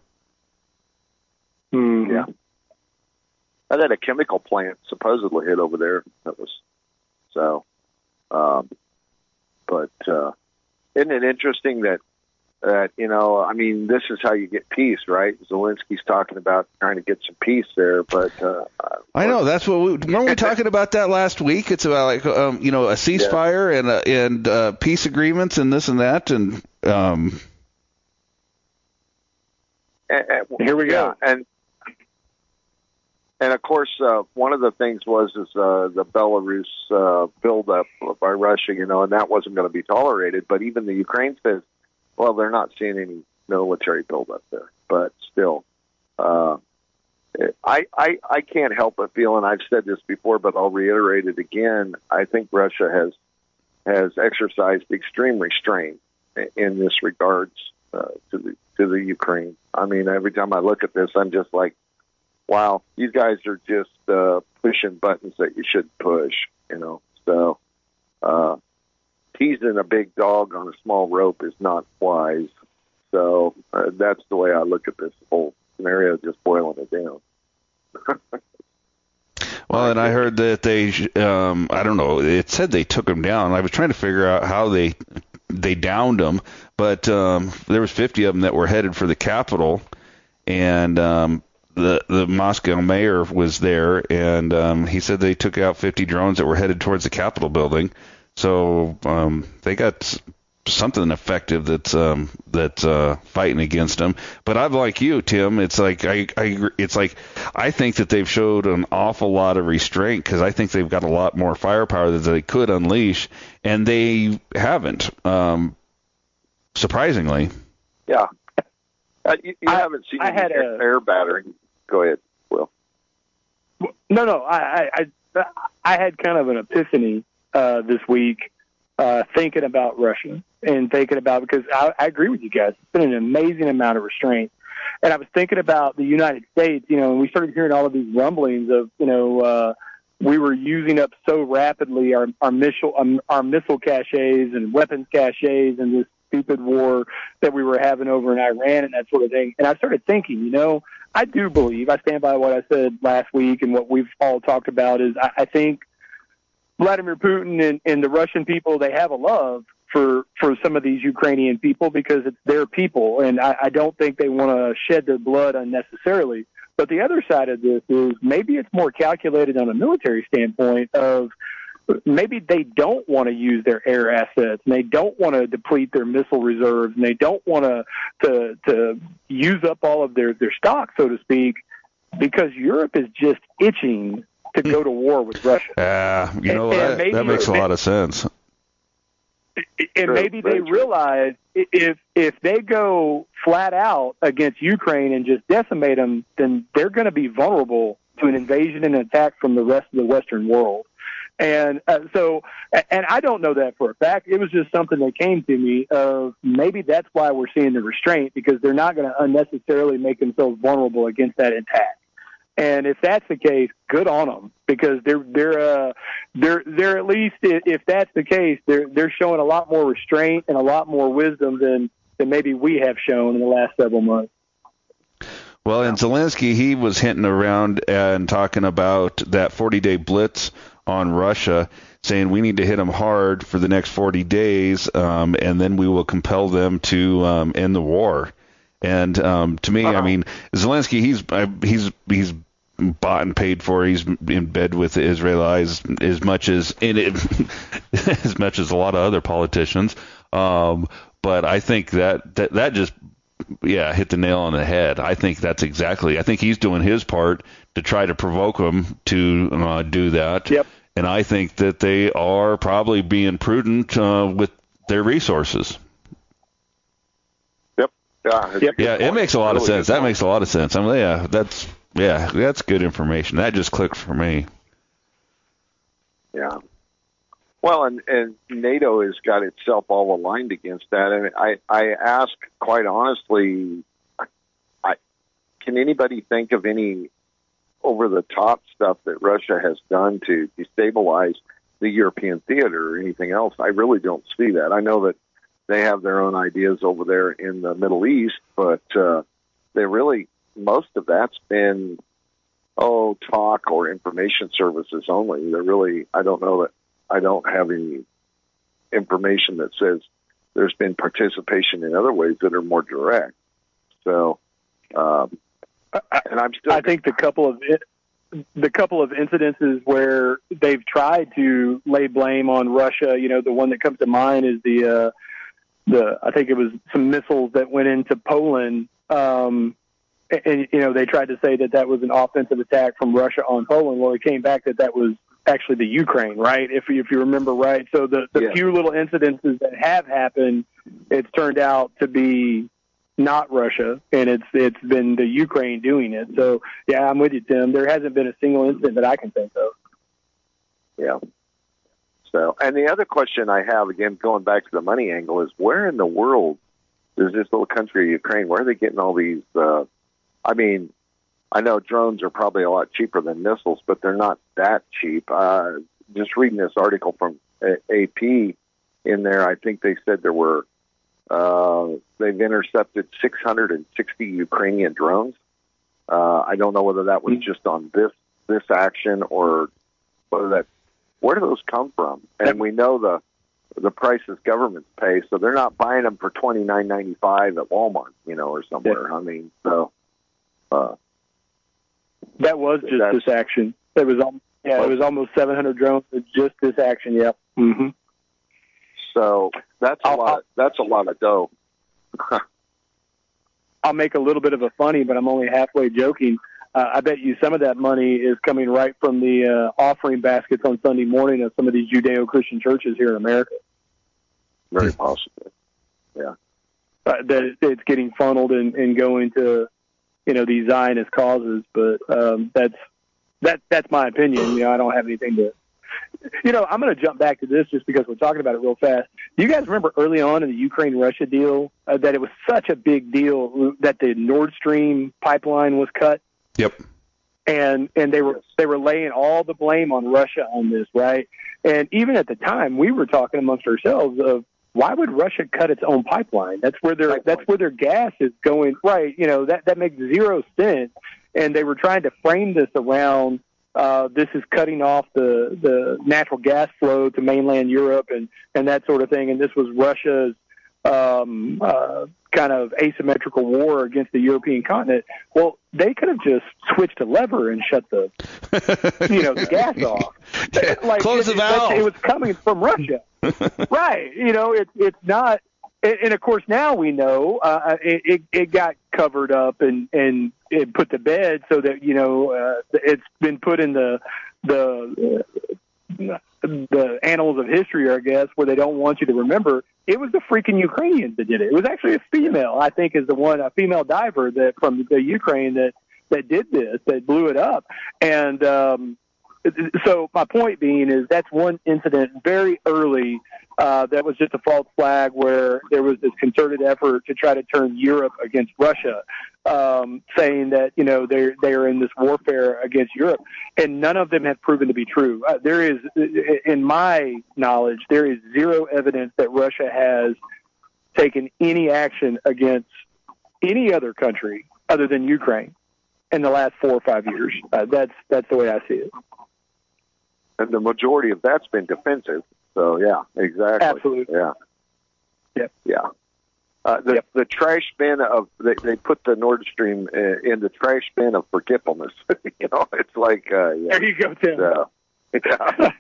Mm, yeah. I had a chemical plant supposedly hit over there. That was... So, um, but uh, isn't it interesting that, that, you know, I mean, this is how you get peace, right? Zelensky's talking about trying to get some peace there, but... Uh, I know, that's what we... Weren't we talking about that last week? It's about, like, um, you know, a ceasefire yeah. and uh, and uh, peace agreements and this and that, and... Um, and, and, Here we go. Yeah, and and of course, uh, one of the things was is uh, the Belarus uh, buildup by Russia, you know, and that wasn't going to be tolerated. But even the Ukraine says, well, they're not seeing any military buildup there. But still, uh, I, I I can't help but feel, and I've said this before, but I'll reiterate it again. I think Russia has has exercised extreme restraint in this regards uh, to the to the Ukraine. I mean, every time I look at this, I'm just like, wow, you guys are just uh, pushing buttons that you shouldn't push, you know. So uh, teasing a big dog on a small rope is not wise. So uh, that's the way I look at this whole scenario, just boiling it down. Well, and I heard that they, um, I don't know, it said they took them down. I was trying to figure out how they they downed them, but um, there was fifty of them that were headed for the capital, and um, the the Moscow mayor was there, and um, he said they took out fifty drones that were headed towards the Capitol building. So um, they got something effective that's um, that's uh, fighting against them. But I'm like you, Tim. It's like I, I it's like I think that they've showed an awful lot of restraint because I think they've got a lot more firepower that they could unleash, and they haven't. Um, surprisingly. Yeah. Uh, you you I, haven't seen I any had air, a, air battering. Go ahead, Will. No, no. I, I, I had kind of an epiphany uh, this week, uh, thinking about Russia and thinking about because I, I agree with you guys. It's been an amazing amount of restraint, and I was thinking about the United States. You know, and we started hearing all of these rumblings of, you know, uh, we were using up so rapidly our our missile um, our missile caches and weapons caches and this stupid war that we were having over in Iran and that sort of thing. And I started thinking, you know, I do believe, I stand by what I said last week and what we've all talked about is I, I think Vladimir Putin and, and the Russian people, they have a love for, for some of these Ukrainian people because it's their people. And I, I don't think they want to shed their blood unnecessarily. But the other side of this is maybe it's more calculated on a military standpoint of maybe they don't want to use their air assets and they don't want to deplete their missile reserves and they don't want to, to, to use up all of their, their stock, so to speak, because Europe is just itching to go to war with Russia. Yeah, uh, you know, and, that, and that makes a lot of sense. And maybe they realize if if they go flat out against Ukraine and just decimate them, then they're going to be vulnerable to an invasion and attack from the rest of the Western world. And uh, so, and I don't know that for a fact. It was just something that came to me of maybe that's why we're seeing the restraint, because they're not going to unnecessarily make themselves vulnerable against that attack. And if that's the case, good on them, because they're they're uh, they're they're at least, if that's the case, they're they're showing a lot more restraint and a lot more wisdom than than maybe we have shown in the last several months. Well, and Zelensky, he was hinting around and talking about that forty-day blitz on Russia, saying we need to hit them hard for the next forty days, um, and then we will compel them to um, end the war. And um, to me, uh-huh. I mean, Zelensky, he's he's he's bought and paid for. He's in bed with the Israelis as much as in it, as much as a lot of other politicians. Um, but I think that, that that just yeah hit the nail on the head. I think that's exactly. I think he's doing his part to try to provoke them to uh, do that. Yep. And I think that they are probably being prudent uh, with their resources. Yep. Yeah. Yep. Yeah, it makes a lot of sense. That makes a lot of sense. I mean, yeah, that's yeah, that's good information. That just clicked for me. Yeah. Well, and, and NATO has got itself all aligned against that. And I, I ask, quite honestly, I, can anybody think of any over-the-top stuff that Russia has done to destabilize the European theater or anything else? I really don't see that. I know that they have their own ideas over there in the Middle East, but uh, they really, most of that's been, oh, talk or information services only. They're really, I don't know that, I don't have any information that says there's been participation in other ways that are more direct. So, um, and I'm still. I think the couple of the couple of incidences where they've tried to lay blame on Russia, you know, the one that comes to mind is the uh, the I think it was some missiles that went into Poland. Um, and, you know, they tried to say that that was an offensive attack from Russia on Poland. Well, it came back that that was actually the Ukraine, right? If you, if you remember right. So the, the yeah. few little incidences that have happened, it's turned out to be not Russia, and it's it's been the Ukraine doing it. So, yeah, I'm with you, Tim. There hasn't been a single incident that I can think of. Yeah. So, and the other question I have, again, going back to the money angle, is where in the world is this little country, Ukraine, where are they getting all these, uh, I mean, I know drones are probably a lot cheaper than missiles, but they're not that cheap. Uh, just reading this article from A P in there, I think they said there were, uh, they've intercepted six hundred sixty Ukrainian drones. Uh, I don't know whether that was just on this, this action or whether that, where do those come from? And we know the, the prices governments pay, so they're not buying them for twenty-nine ninety-five at Walmart, you know, or somewhere. I mean, so, uh, that was just this action. It was, yeah, it was almost seven hundred drones. It's just this action. Yep. Mm-hmm. So that's a I'll, lot. I'll, that's a lot of dough. I'll make a little bit of a funny, but I'm only halfway joking. Uh, I bet you some of that money is coming right from the uh, offering baskets on Sunday morning of some of these Judeo-Christian churches here in America. Very possibly. Yeah. Uh, that it's getting funneled and, and going to, you know, these Zionist causes, but um, that's that that's my opinion. You know, I don't have anything to. You know, I'm going to jump back to this just because we're talking about it real fast. Do you guys remember early on in the Ukraine-Russia deal uh, that it was such a big deal that the Nord Stream pipeline was cut? Yep. And and they were they were laying all the blame on Russia on this, right? And even at the time, we were talking amongst ourselves of why would Russia cut its own pipeline? That's where their that's where their gas is going, right? You know, that that makes zero sense. And they were trying to frame this around uh, this is cutting off the the natural gas flow to mainland Europe and and that sort of thing. And this was Russia's um, uh, kind of asymmetrical war against the European continent. Well, they could have just switched a lever and shut the, you know, the gas off. Like, Close it, the valve. It was coming from Russia, right? You know, it's it's not. And, and of course, now we know uh, it, it it got covered up and and it put to bed so that you know uh, it's been put in the the. Uh, the annals of history, I guess, where they don't want you to remember, it was the freaking Ukrainians that did it. It was actually a female, I think, is the one, a female diver that from the Ukraine that, that did this, that blew it up. And um, so my point being is that's one incident very early uh, that was just a false flag where there was this concerted effort to try to turn Europe against Russia, um, saying that, you know, they're, they're in this warfare against Europe. And none of them have proven to be true. Uh, there is, in my knowledge, there is zero evidence that Russia has taken any action against any other country other than Ukraine in the last four or five years. Uh, that's that's the way I see it. And the majority of that's been defensive. So, yeah, exactly. Absolutely. Yeah. Yep. Yeah. Uh, the, yep. the trash bin of, they, they put the Nord Stream uh, in the trash bin of forgetfulness. You know, it's like, uh, yeah. There you go, Tim. So, yeah.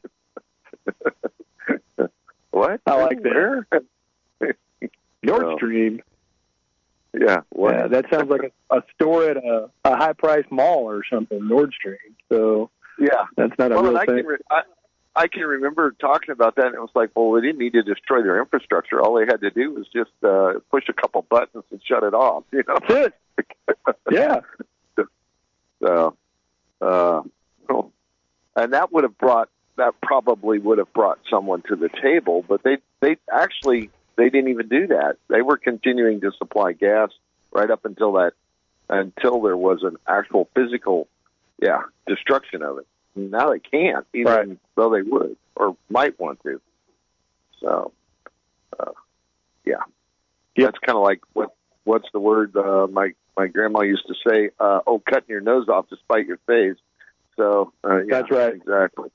What? I like that. Nord so, Stream. Yeah. What? Yeah, that sounds like a, a store at a, a high-priced mall or something, Nord Stream. So, yeah. That's not a well, real I thing. Can re- I, I can remember talking about that, and it was like, well, they didn't need to destroy their infrastructure. All they had to do was just uh, push a couple buttons and shut it off. You know, that's it. Yeah. So, uh, and that would have brought that probably would have brought someone to the table, but they they actually they didn't even do that. They were continuing to supply gas right up until that until there was an actual physical, yeah, destruction of it. Now they can't, even right. though they would or might want to. So, uh, yeah, yep. That's kind of like what what's the word uh, my my grandma used to say? Uh, oh, cutting your nose off to spite your face. So uh, yeah, that's right, exactly.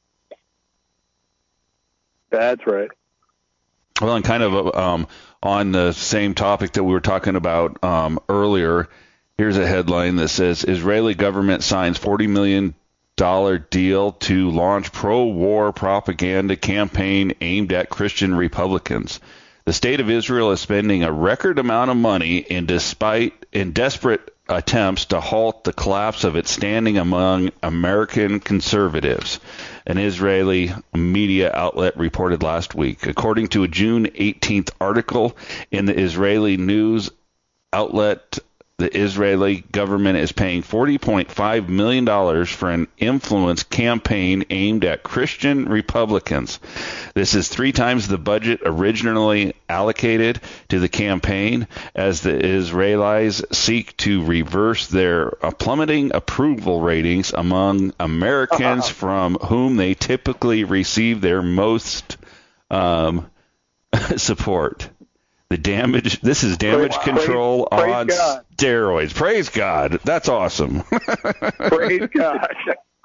That's right. Well, and kind of um, on the same topic that we were talking about um, earlier, here's a headline that says Israeli government signs forty million dollars deal to launch pro-war propaganda campaign aimed at Christian Republicans. The state of Israel is spending a record amount of money in despite in desperate attempts to halt the collapse of its standing among American conservatives, an Israeli media outlet reported last week. According to a June eighteenth article in the Israeli news outlet, the Israeli government is paying forty point five million dollars for an influence campaign aimed at Christian Republicans. This is three times the budget originally allocated to the campaign, as the Israelis seek to reverse their plummeting approval ratings among Americans uh-huh. from whom they typically receive their most um, support. The damage. This is damage praise, control praise, on praise steroids. Praise God. That's awesome. Praise God.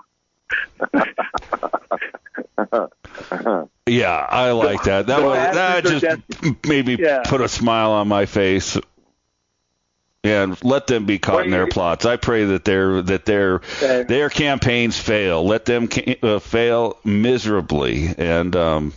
Yeah, I like that. That was, that just maybe yeah. put a smile on my face. And let them be caught in their plots. I pray that their that their okay. their campaigns fail. Let them ca- uh, fail miserably, and um,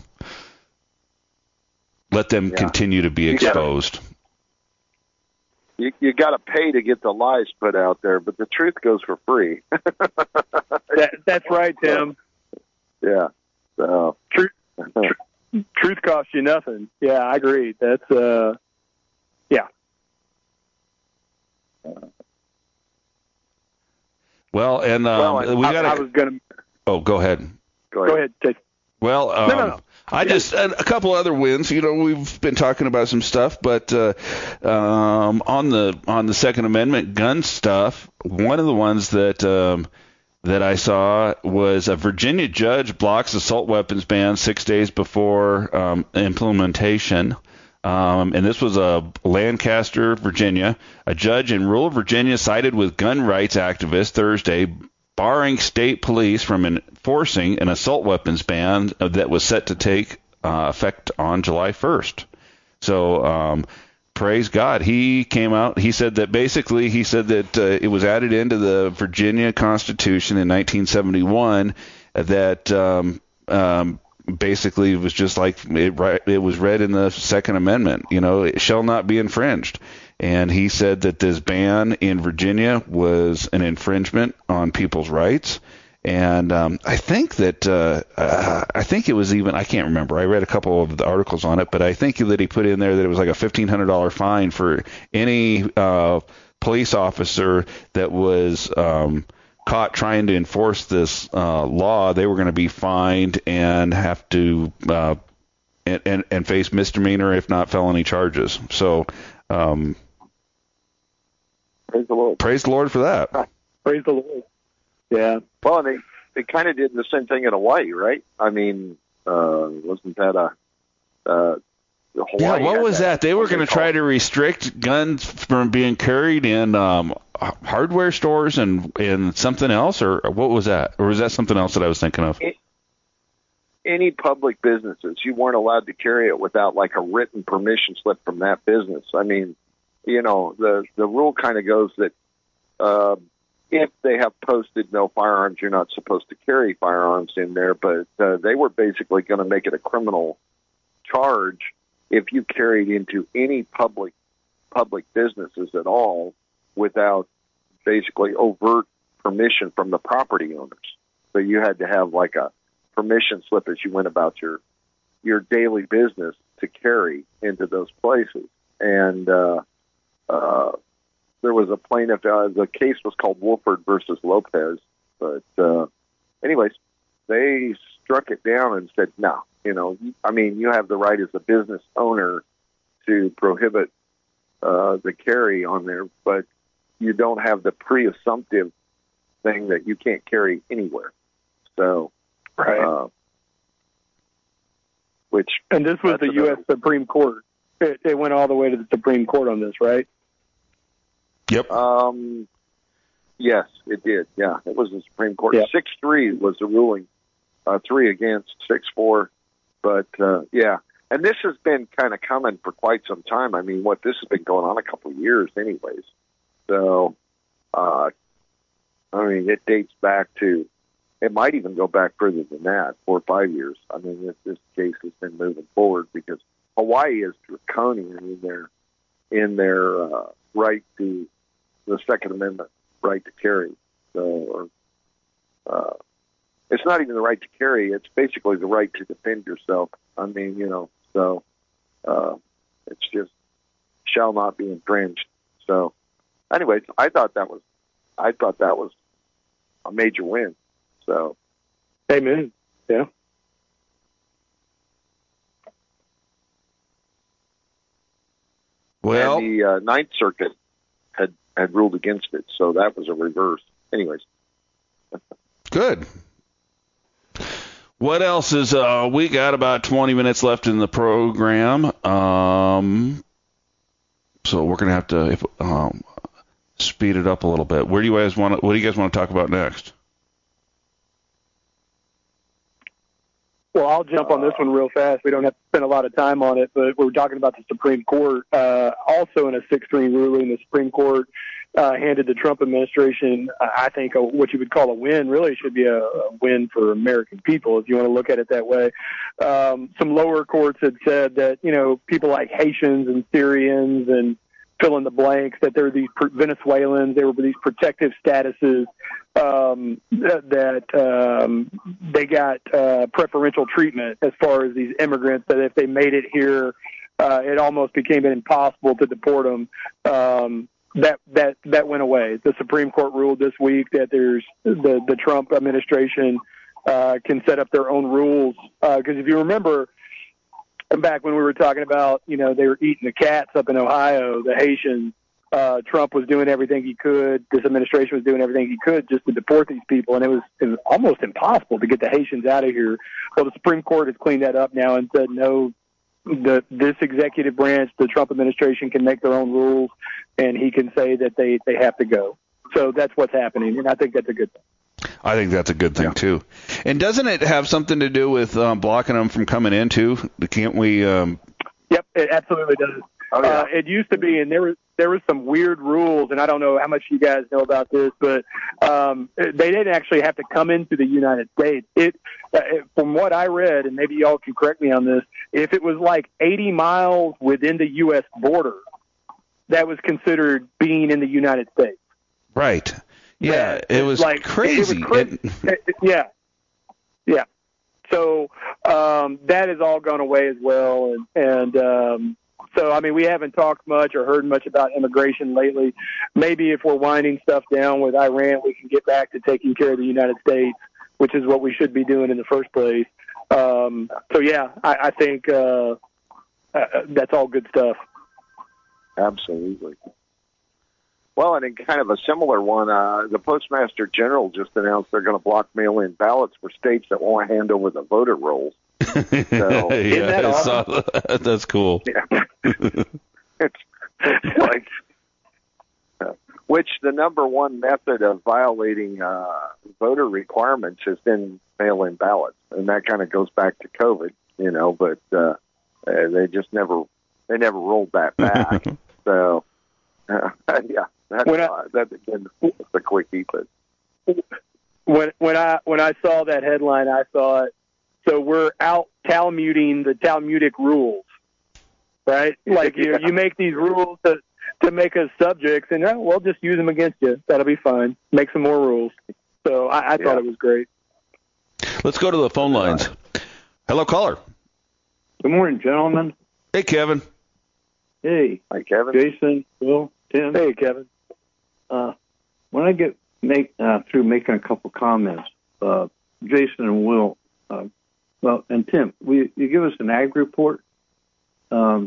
let them yeah. continue to be exposed. You, you got to pay to get the lies put out there, but the truth goes for free. that, that's right, Tim. Yeah. So. Truth, tr- truth costs you nothing. Yeah, I agree. That's uh, yeah. Well, and um, well, we I, got. I was gonna. Oh, go ahead. Go ahead. Go ahead. Take... Well, um, no, no, no. I just and a couple other wins. You know, we've been talking about some stuff, but uh, um, on the on the Second Amendment gun stuff, one of the ones that um, that I saw was a Virginia judge blocks assault weapons ban six days before um, implementation. Um, and this was a Lancaster, Virginia. A judge in rural Virginia sided with gun rights activists Thursday, barring state police from enforcing an assault weapons ban that was set to take uh, effect on July first. So, um, praise God. He came out. He said that basically he said that uh, it was added into the Virginia Constitution in nineteen seventy-one that um, um, basically it was just like it, it was read in the Second Amendment. You know, it shall not be infringed. And he said that this ban in Virginia was an infringement on people's rights. And um, I think that uh, uh, I think it was even I can't remember. I read a couple of the articles on it, but I think that he put in there that it was like a fifteen hundred dollars fine for any uh, police officer that was um, caught trying to enforce this uh, law. They were going to be fined and have to uh, and, and and face misdemeanor, if not felony charges. So. Um, Praise the Lord. Praise the Lord for that. Praise the Lord. Yeah. Well, they they kind of did the same thing in Hawaii, right? I mean, uh, wasn't that a uh, Hawaii? Yeah. What was that? that? They were going to try to restrict guns from being carried in um, hardware stores and and something else, or what was that? Or was that something else that I was thinking of? It, any public businesses, you weren't allowed to carry it without like a written permission slip from that business. I mean, you know, the the rule kind of goes that uh, if they have posted no firearms, you're not supposed to carry firearms in there. But uh, they were basically going to make it a criminal charge if you carried into any public public businesses at all without basically overt permission from the property owners. So you had to have like a permission slip as you went about your your daily business to carry into those places. And uh, uh, there was a plaintiff. Uh, the case was called Wolford versus Lopez. But uh, anyways, they struck it down and said, no, you know, I mean, you have the right as a business owner to prohibit uh, the carry on there, but you don't have the pre-assumptive thing that you can't carry anywhere. So, right. Uh, which and this was the U S Supreme Court. It, it went all the way to the Supreme Court on this, right? Yep. Um, yes, it did. Yeah, it was the Supreme Court. Yep. six three was the ruling, uh, three against, six four. But, uh, yeah, and this has been kind of coming for quite some time. I mean, what this has been going on a couple of years anyways. So, uh, I mean, it dates back to, it might even go back further than that, four or five years. I mean, this, this case has been moving forward because Hawaii is draconian in their in their uh, right to the Second Amendment right to carry. So, or, uh, it's not even the right to carry; it's basically the right to defend yourself. I mean, you know, so uh, it's just shall not be infringed. So, anyways, I thought that was I thought that was a major win. So, amen. Yeah. Well, and the uh, Ninth Circuit had, had ruled against it, so that was a reverse. Anyways. Good. What else is, uh, we got about twenty minutes left in the program. Um, so we're going to have to if, um, speed it up a little bit. Where do you guys want to, what do you guys want to talk about next? Well, I'll jump on this one real fast. We don't have to spend a lot of time on it, but we're talking about the Supreme Court. Uh, also in a six three ruling, the Supreme Court uh, handed the Trump administration, uh, I think, a, what you would call a win. Really should be a, a win for American people, if you want to look at it that way. Um, some lower courts had said that, you know, people like Haitians and Syrians and fill in the blanks, that there were these Venezuelans, there were these protective statuses, um, that, that um, they got uh, preferential treatment as far as these immigrants, that if they made it here, uh, it almost became impossible to deport them. Um, that, that, that went away. The Supreme Court ruled this week that there's the, the Trump administration uh, can set up their own rules. Because uh, if you remember, back when we were talking about, you know, they were eating the cats up in Ohio, the Haitians, uh, Trump was doing everything he could. This administration was doing everything he could just to deport these people. And it was, it was almost impossible to get the Haitians out of here. Well, the Supreme Court has cleaned that up now and said, no, the, this executive branch, the Trump administration, can make their own rules, and he can say that they, they have to go. So that's what's happening. And I think that's a good thing. I think that's a good thing, yeah. too. And doesn't it have something to do with um, blocking them from coming in, too? Can't we? Um... Yep, it absolutely does. Oh, yeah. uh, it used to be, and there was, there was some weird rules, and I don't know how much you guys know about this, but um, they didn't actually have to come into the United States. It, uh, from what I read, and maybe y'all can correct me on this, if it was like eighty miles within the U S border, that was considered being in the United States. Right. Yeah, it was like, crazy. It was crazy. It, yeah, yeah. So um, that has all gone away as well, and, and um, so I mean we haven't talked much or heard much about immigration lately. Maybe if we're winding stuff down with Iran, we can get back to taking care of the United States, which is what we should be doing in the first place. Um, so yeah, I, I think uh, uh, that's all good stuff. Absolutely. Well, and in kind of a similar one, uh, the Postmaster General just announced they're going to block mail-in ballots for states that won't hand over the voter rolls. So, yeah, that I awesome? saw that. That's cool. Yeah. it's, it's like, uh, which the number one method of violating uh, voter requirements has been mail-in ballots, and that kind of goes back to COVID, you know. But uh, uh, they just never they never rolled that back. so, uh, yeah. That's, when I, uh, that's again the quickie, but when when I when I saw that headline, I thought, so we're out Talmuding the Talmudic rules, right? Like you you make these rules to to make us subjects, and uh, we'll just use them against you. That'll be fine. Make some more rules. So I, I thought yeah. it was great. Let's go to the phone lines. Hello, caller. Good morning, gentlemen. Hey, Kevin. Hey, hi, Kevin. Jason, Will, Tim. Hey, Kevin. Uh, when I get make uh, through making a couple comments, uh, Jason and Will, uh, well, and Tim, will you give us an ag report? Um,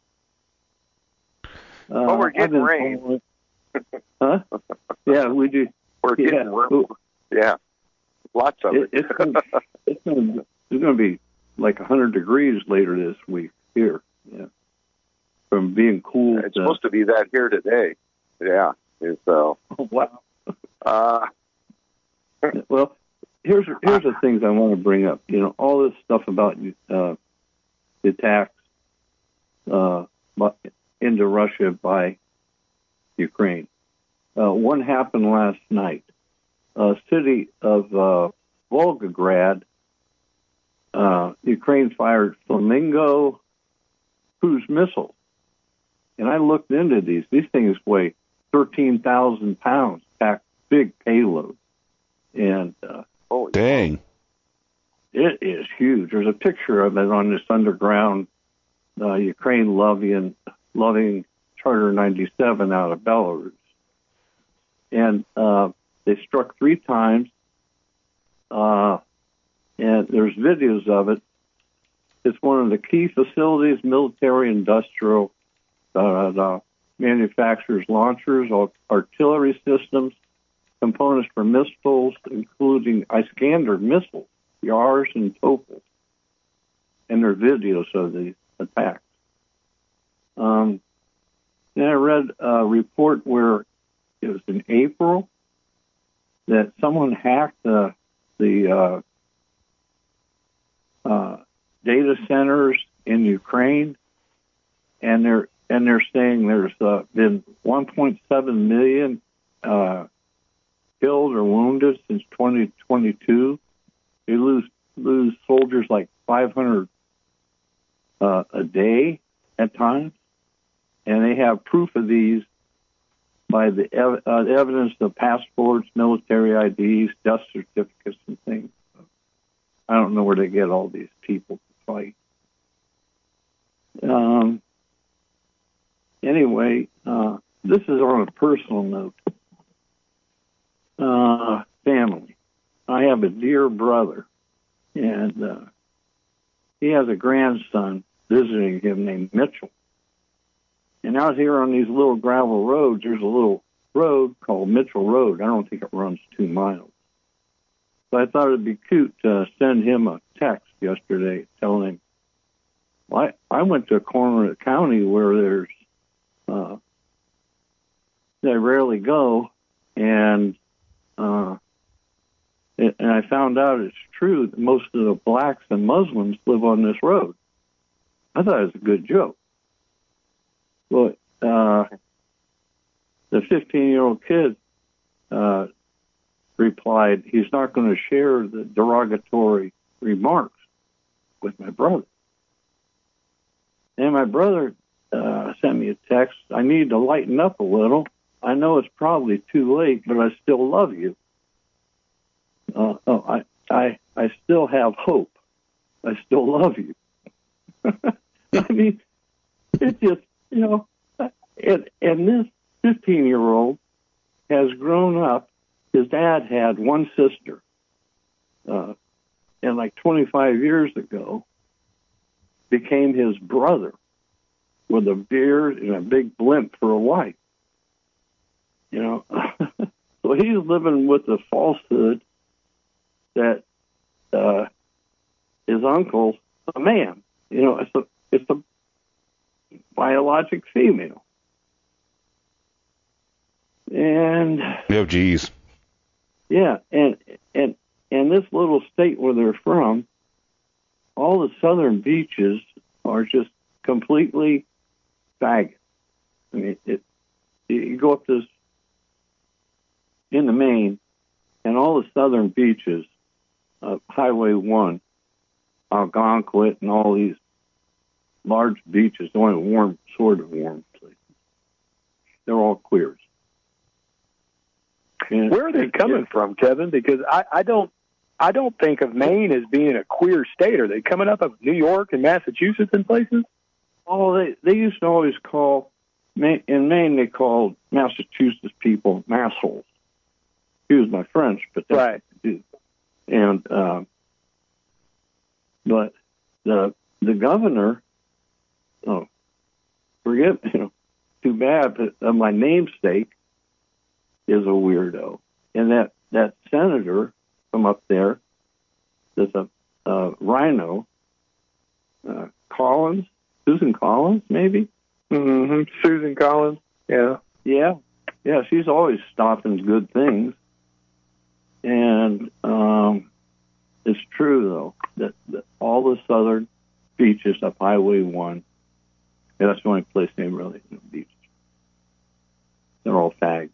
uh, oh, we're getting rain. Following... huh? Yeah, we do. We're getting yeah. rain. Yeah, lots of it. it it's gonna, it's gonna, it's gonna be like one hundred degrees later this week here. Yeah, from being cool. It's to... supposed to be that here today. Yeah. So, oh, wow. Uh, well, here's here's the things I want to bring up. You know, all this stuff about uh, the attacks uh, into Russia by Ukraine. Uh, one happened last night. Uh, city of uh, Volgograd, uh, Ukraine fired Flamingo cruise missiles. And I looked into these. These things weigh thirteen thousand pounds, pack big payload. And uh, oh, dang. It is huge. There's a picture of it on this underground uh, Ukraine loving, loving Charter ninety-seven out of Belarus. And uh, they struck three times, uh, and there's videos of it. It's one of the key facilities, military, industrial, uh, the manufacturers launchers, artillery systems, components for missiles, including Iskander missiles, Yars and Topol, and there are videos of these attacks. Um, then I read a report where it was in April that someone hacked uh, the uh, uh, data centers in Ukraine, and they're and they're saying there's uh, been one point seven million uh, killed or wounded since twenty twenty-two. They lose lose soldiers like five hundred uh, a day at times, and they have proof of these by the ev- uh, evidence of passports, military I Ds, death certificates, and things. I don't know where they get all these people to fight. Um, anyway, uh, this is on a personal note. Uh, family. I have a dear brother, and uh, he has a grandson visiting him named Mitchell. And out here on these little gravel roads, there's a little road called Mitchell Road. I don't think it runs two miles. So I thought it'd be cute to send him a text yesterday telling him, well, I, I went to a corner of the county where there's, uh, they rarely go, and uh, it, and I found out it's true that most of the blacks and Muslims live on this road. I thought it was a good joke. Well, uh, the fifteen-year-old kid uh, replied he's not going to share the derogatory remarks with my brother. And my brother uh, sent me a text, I need to lighten up a little. I know it's probably too late, but I still love you. Uh, oh, I, I, I still have hope. I still love you. I mean, it's just, you know, and, and this fifteen-year-old has grown up. His dad had one sister. Uh, and like twenty-five years ago, became his brother with a beard and a big blimp for a wife. You know, so he's living with the falsehood that uh, his uncle's a man. You know, it's a it's a biologic female. And oh, geez. Yeah, and and and this little state where they're from, all the southern beaches are just completely faggot. I mean, it, you go up this in the Maine, and all the southern beaches, uh, Highway one, Algonquin, and all these large beaches, the only warm, sort of warm places, they're all queers. And where are they coming from, Kevin? Because I, I don't, I don't think of Maine as being a queer state. Are they coming up of New York and Massachusetts and places? Oh, they they used to always call in Maine. They called Massachusetts people massholes. Excuse my French, but that's right. what they do. And uh, but the the governor, oh, forget you know, too bad. But uh, my namesake is a weirdo, and that that senator from up there, there's a uh, rhino, uh, Collins, Susan Collins, maybe. Mm-hmm. Susan Collins. Yeah. Yeah. Yeah. She's always stopping good things, and um, it's true though that, that all the southern beaches up Highway One, and that's the only place they really you know, beaches. They're all fags.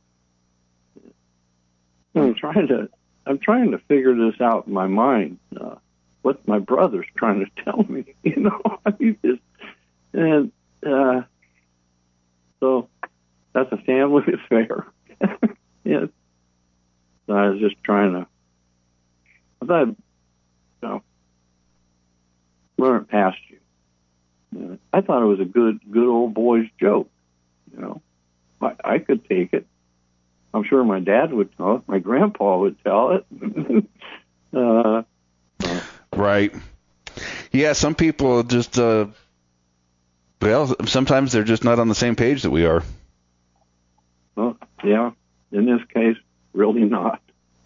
I'm trying to, I'm trying to figure this out in my mind. Uh, what my brother's trying to tell me, you know. I mean, just, and uh, so that's a family affair. Yes. So I was just trying to, I thought, you know, learn past you. Uh, I thought it was a good, good old boy's joke. You know, I, I could take it. I'm sure my dad would tell it. My grandpa would tell it. uh, uh, right. Yeah, some people just, uh, well, sometimes they're just not on the same page that we are. Well, yeah, in this case, really not.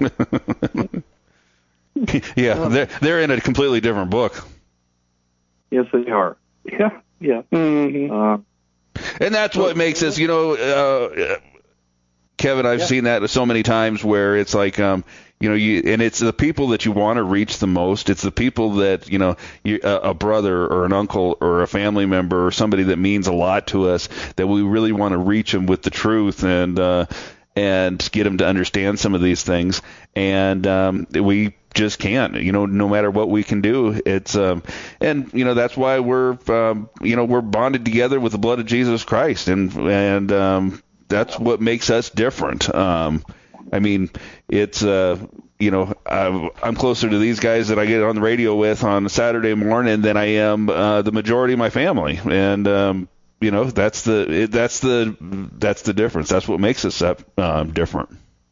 Yeah, they're, they're in a completely different book. Yes, they are. Yeah, yeah. Mm-hmm. Uh, and that's what makes us, you know, uh, Kevin, I've yeah. seen that so many times where it's like, um, you know, you and it's the people that you want to reach the most. It's the people that, you know, you, a, a brother or an uncle or a family member or somebody that means a lot to us that we really want to reach them with the truth and uh, and get them to understand some of these things. And um, we just can't, you know, no matter what we can do. It's um, and you know that's why we're um, you know we're bonded together with the blood of Jesus Christ, and and um, that's what makes us different. Um, I mean, it's, uh, you know, I'm, I'm closer to these guys that I get on the radio with on a Saturday morning than I am uh, the majority of my family. And, um, you know, that's the it, that's the that's the difference. That's what makes us uh, different.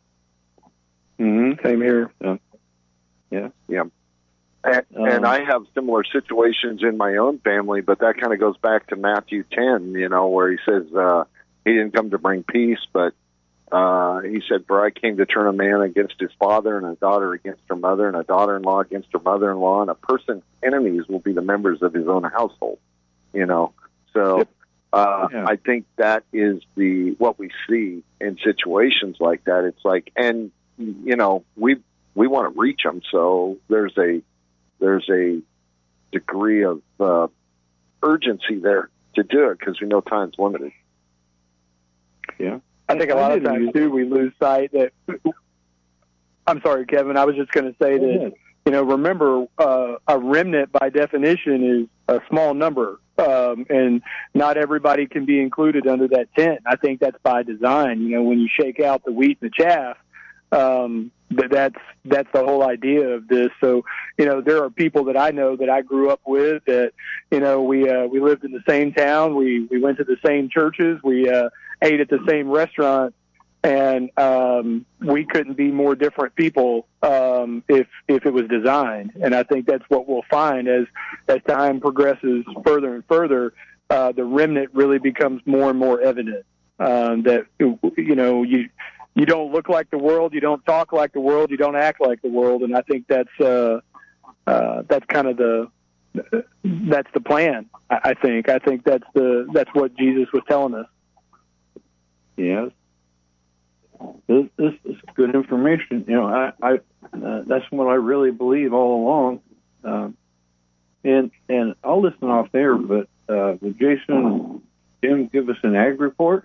Mm-hmm. Same here. Yeah. Yeah. Yeah. And, um, and I have similar situations in my own family, but that kind of goes back to Matthew ten, you know, where he says uh, he didn't come to bring peace, but Uh, he said, for I came to turn a man against his father and a daughter against her mother and a daughter-in-law against her mother-in-law, and a person's enemies will be the members of his own household, you know. So uh, yeah. I think that is the what we see in situations like that. It's like, and, you know, we we want to reach them, so there's a, there's a degree of uh, urgency there to do it because we know time's limited. Yeah. I think a lot of times, too, we lose sight that – I'm sorry, Kevin. I was just going to say that, you know, remember, uh, a remnant by definition is a small number, um, and not everybody can be included under that tent. I think that's by design. You know, when you shake out the wheat and the chaff, um, that that's that's the whole idea of this. So, you know, there are people that I know that I grew up with that, you know, we uh, we lived in the same town. We, we went to the same churches. We uh, ate at the same restaurant, and um, we couldn't be more different people um, if if it was designed. And I think that's what we'll find as as time progresses further and further. Uh, the remnant really becomes more and more evident. Um, that you know you you don't look like the world, you don't talk like the world, you don't act like the world, and I think that's uh, uh, that's kind of the that's the plan. I, I think I think that's the that's what Jesus was telling us. Yes, this, this is good information. You know, I, I uh, that's what I really believe all along. Um, and and I'll listen off there, but uh, would Jason and Tim give us an ag report?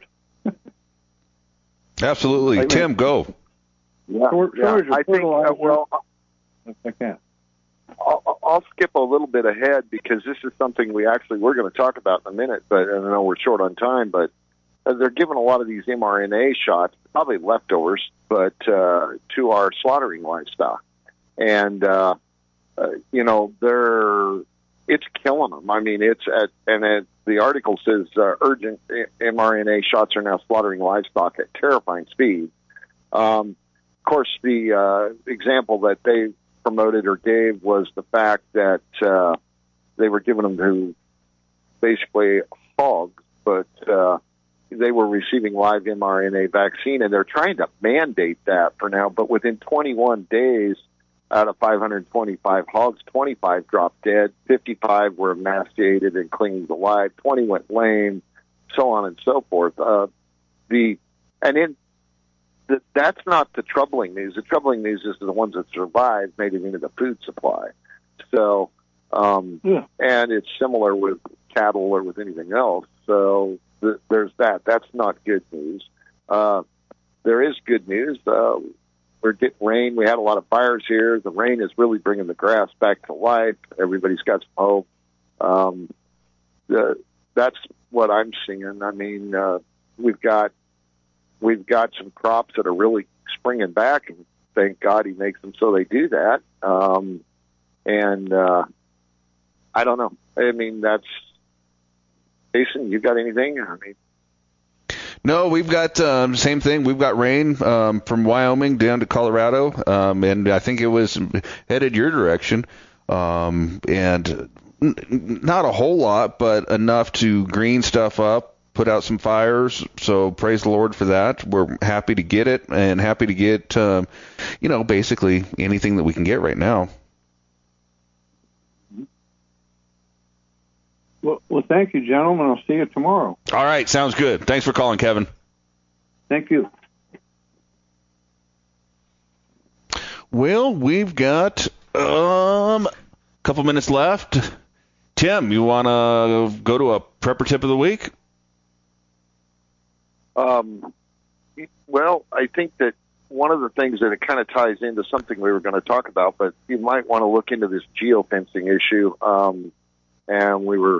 Absolutely, like, Tim, go. Yeah, Short, yeah. I think uh, well, I can. I'll, I'll skip a little bit ahead because this is something we actually we're going to talk about in a minute. But I know we're short on time, but. They're giving a lot of these M R N A shots, probably leftovers, but uh, to our slaughtering livestock. And, uh, uh, you know, they're it's killing them. I mean, it's at, and it, the article says uh, urgent M R N A shots are now slaughtering livestock at terrifying speed. Um, of course, the uh, example that they promoted or gave was the fact that uh, they were giving them to basically hogs, but uh, they were receiving live M R N A vaccine, and they're trying to mandate that for now. But within twenty-one days, out of five hundred twenty-five hogs, twenty-five dropped dead, fifty-five were emaciated and clinging to life, twenty went lame, so on and so forth. Uh, the and in the, that's not the troubling news. The troubling news is the ones that survived made it into the food supply. So, um, yeah. And it's similar with cattle or with anything else. So. There's that. That's not good news. Uh, there is good news. Uh, we're getting rain. We had a lot of fires here. The rain is really bringing the grass back to life. Everybody's got some hope. Um, the that's what I'm seeing. I mean, uh, we've got we've got some crops that are really springing back, and thank God he makes them so they do that. Um, and uh, I don't know. I mean, that's Jason. You got anything? I mean. No, we've got um, same thing. We've got rain um, from Wyoming down to Colorado, um, and I think it was headed your direction. Um, and n- not a whole lot, but enough to green stuff up, put out some fires. So praise the Lord for that. We're happy to get it, and happy to get, um, you know, basically anything that we can get right now. Well, well, thank you, gentlemen. I'll see you tomorrow. All right, sounds good. Thanks for calling, Kevin. Thank you. Well, we've got um, a couple minutes left. Tim, you want to go to a prepper tip of the week? Um, well, I think that one of the things that it kind of ties into something we were going to talk about, but you might want to look into this geofencing issue. Um, and we were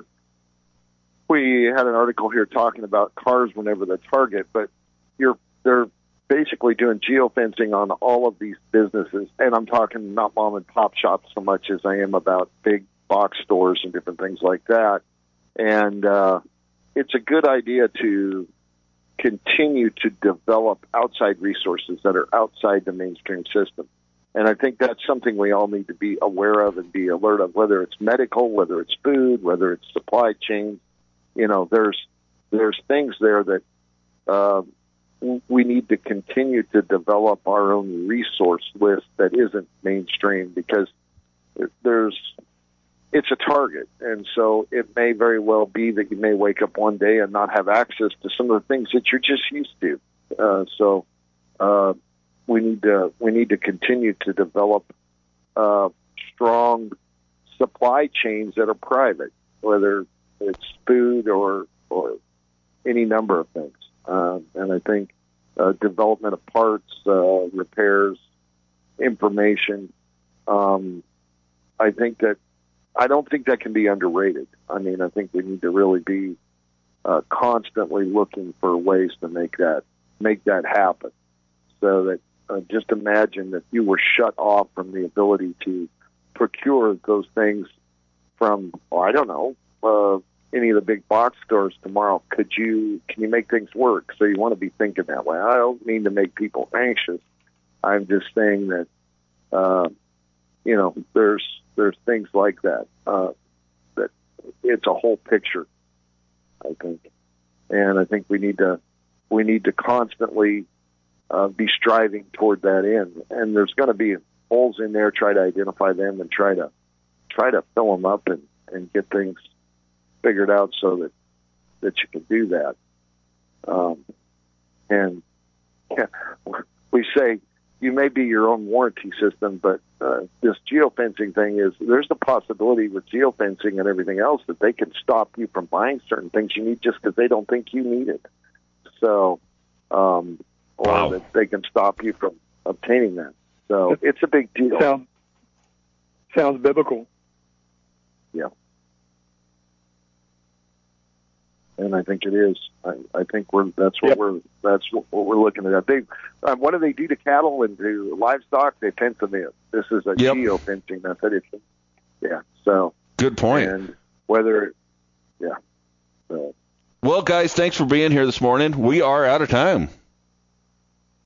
we had an article here talking about cars whenever the target, but you're they're basically doing geofencing on all of these businesses, and I'm talking not mom and pop shops so much as I am about big box stores and different things like that. And uh, it's a good idea to continue to develop outside resources that are outside the mainstream system. And I think that's something we all need to be aware of and be alert of, whether it's medical, whether it's food, whether it's supply chain. You know, there's there's things there that uh, we need to continue to develop our own resource list that isn't mainstream, because there's it's a target. And so it may very well be that you may wake up one day and not have access to some of the things that you're just used to. Uh, so uh, we need to we need to continue to develop uh, strong supply chains that are private, whether it's food or or any number of things. Uh, and I think uh, development of parts, uh, repairs, information. Um, I think that I don't think that can be underrated. I mean, I think we need to really be uh, constantly looking for ways to make that make that happen. So that uh, just imagine that you were shut off from the ability to procure those things from, oh, I don't know, uh, any of the big box stores tomorrow. Could you, can you make things work? So you want to be thinking that way. I don't mean to make people anxious. I'm just saying that, uh, you know, there's, there's things like that, uh, that it's a whole picture, I think. And I think we need to, we need to constantly, uh, be striving toward that end. And there's going to be holes in there, try to identify them and try to, try to fill them up and, and get things figured out so that, that you can do that. Um, and yeah, we say you may be your own warranty system, but uh, this geofencing thing is, there's the possibility with geofencing and everything else that they can stop you from buying certain things you need just because they don't think you need it. So, um, or wow. that they can stop you from obtaining that. So it's a big deal. Sounds, sounds biblical. Yeah. And I think it is. I, I think we're that's what yep. we're that's what, what we're looking at. They, uh, what do they do to cattle and to livestock? They fence them in. This is a yep. geofencing method. It's, yeah. So good point. And whether, yeah. So. Well, guys, thanks for being here this morning. We are out of time.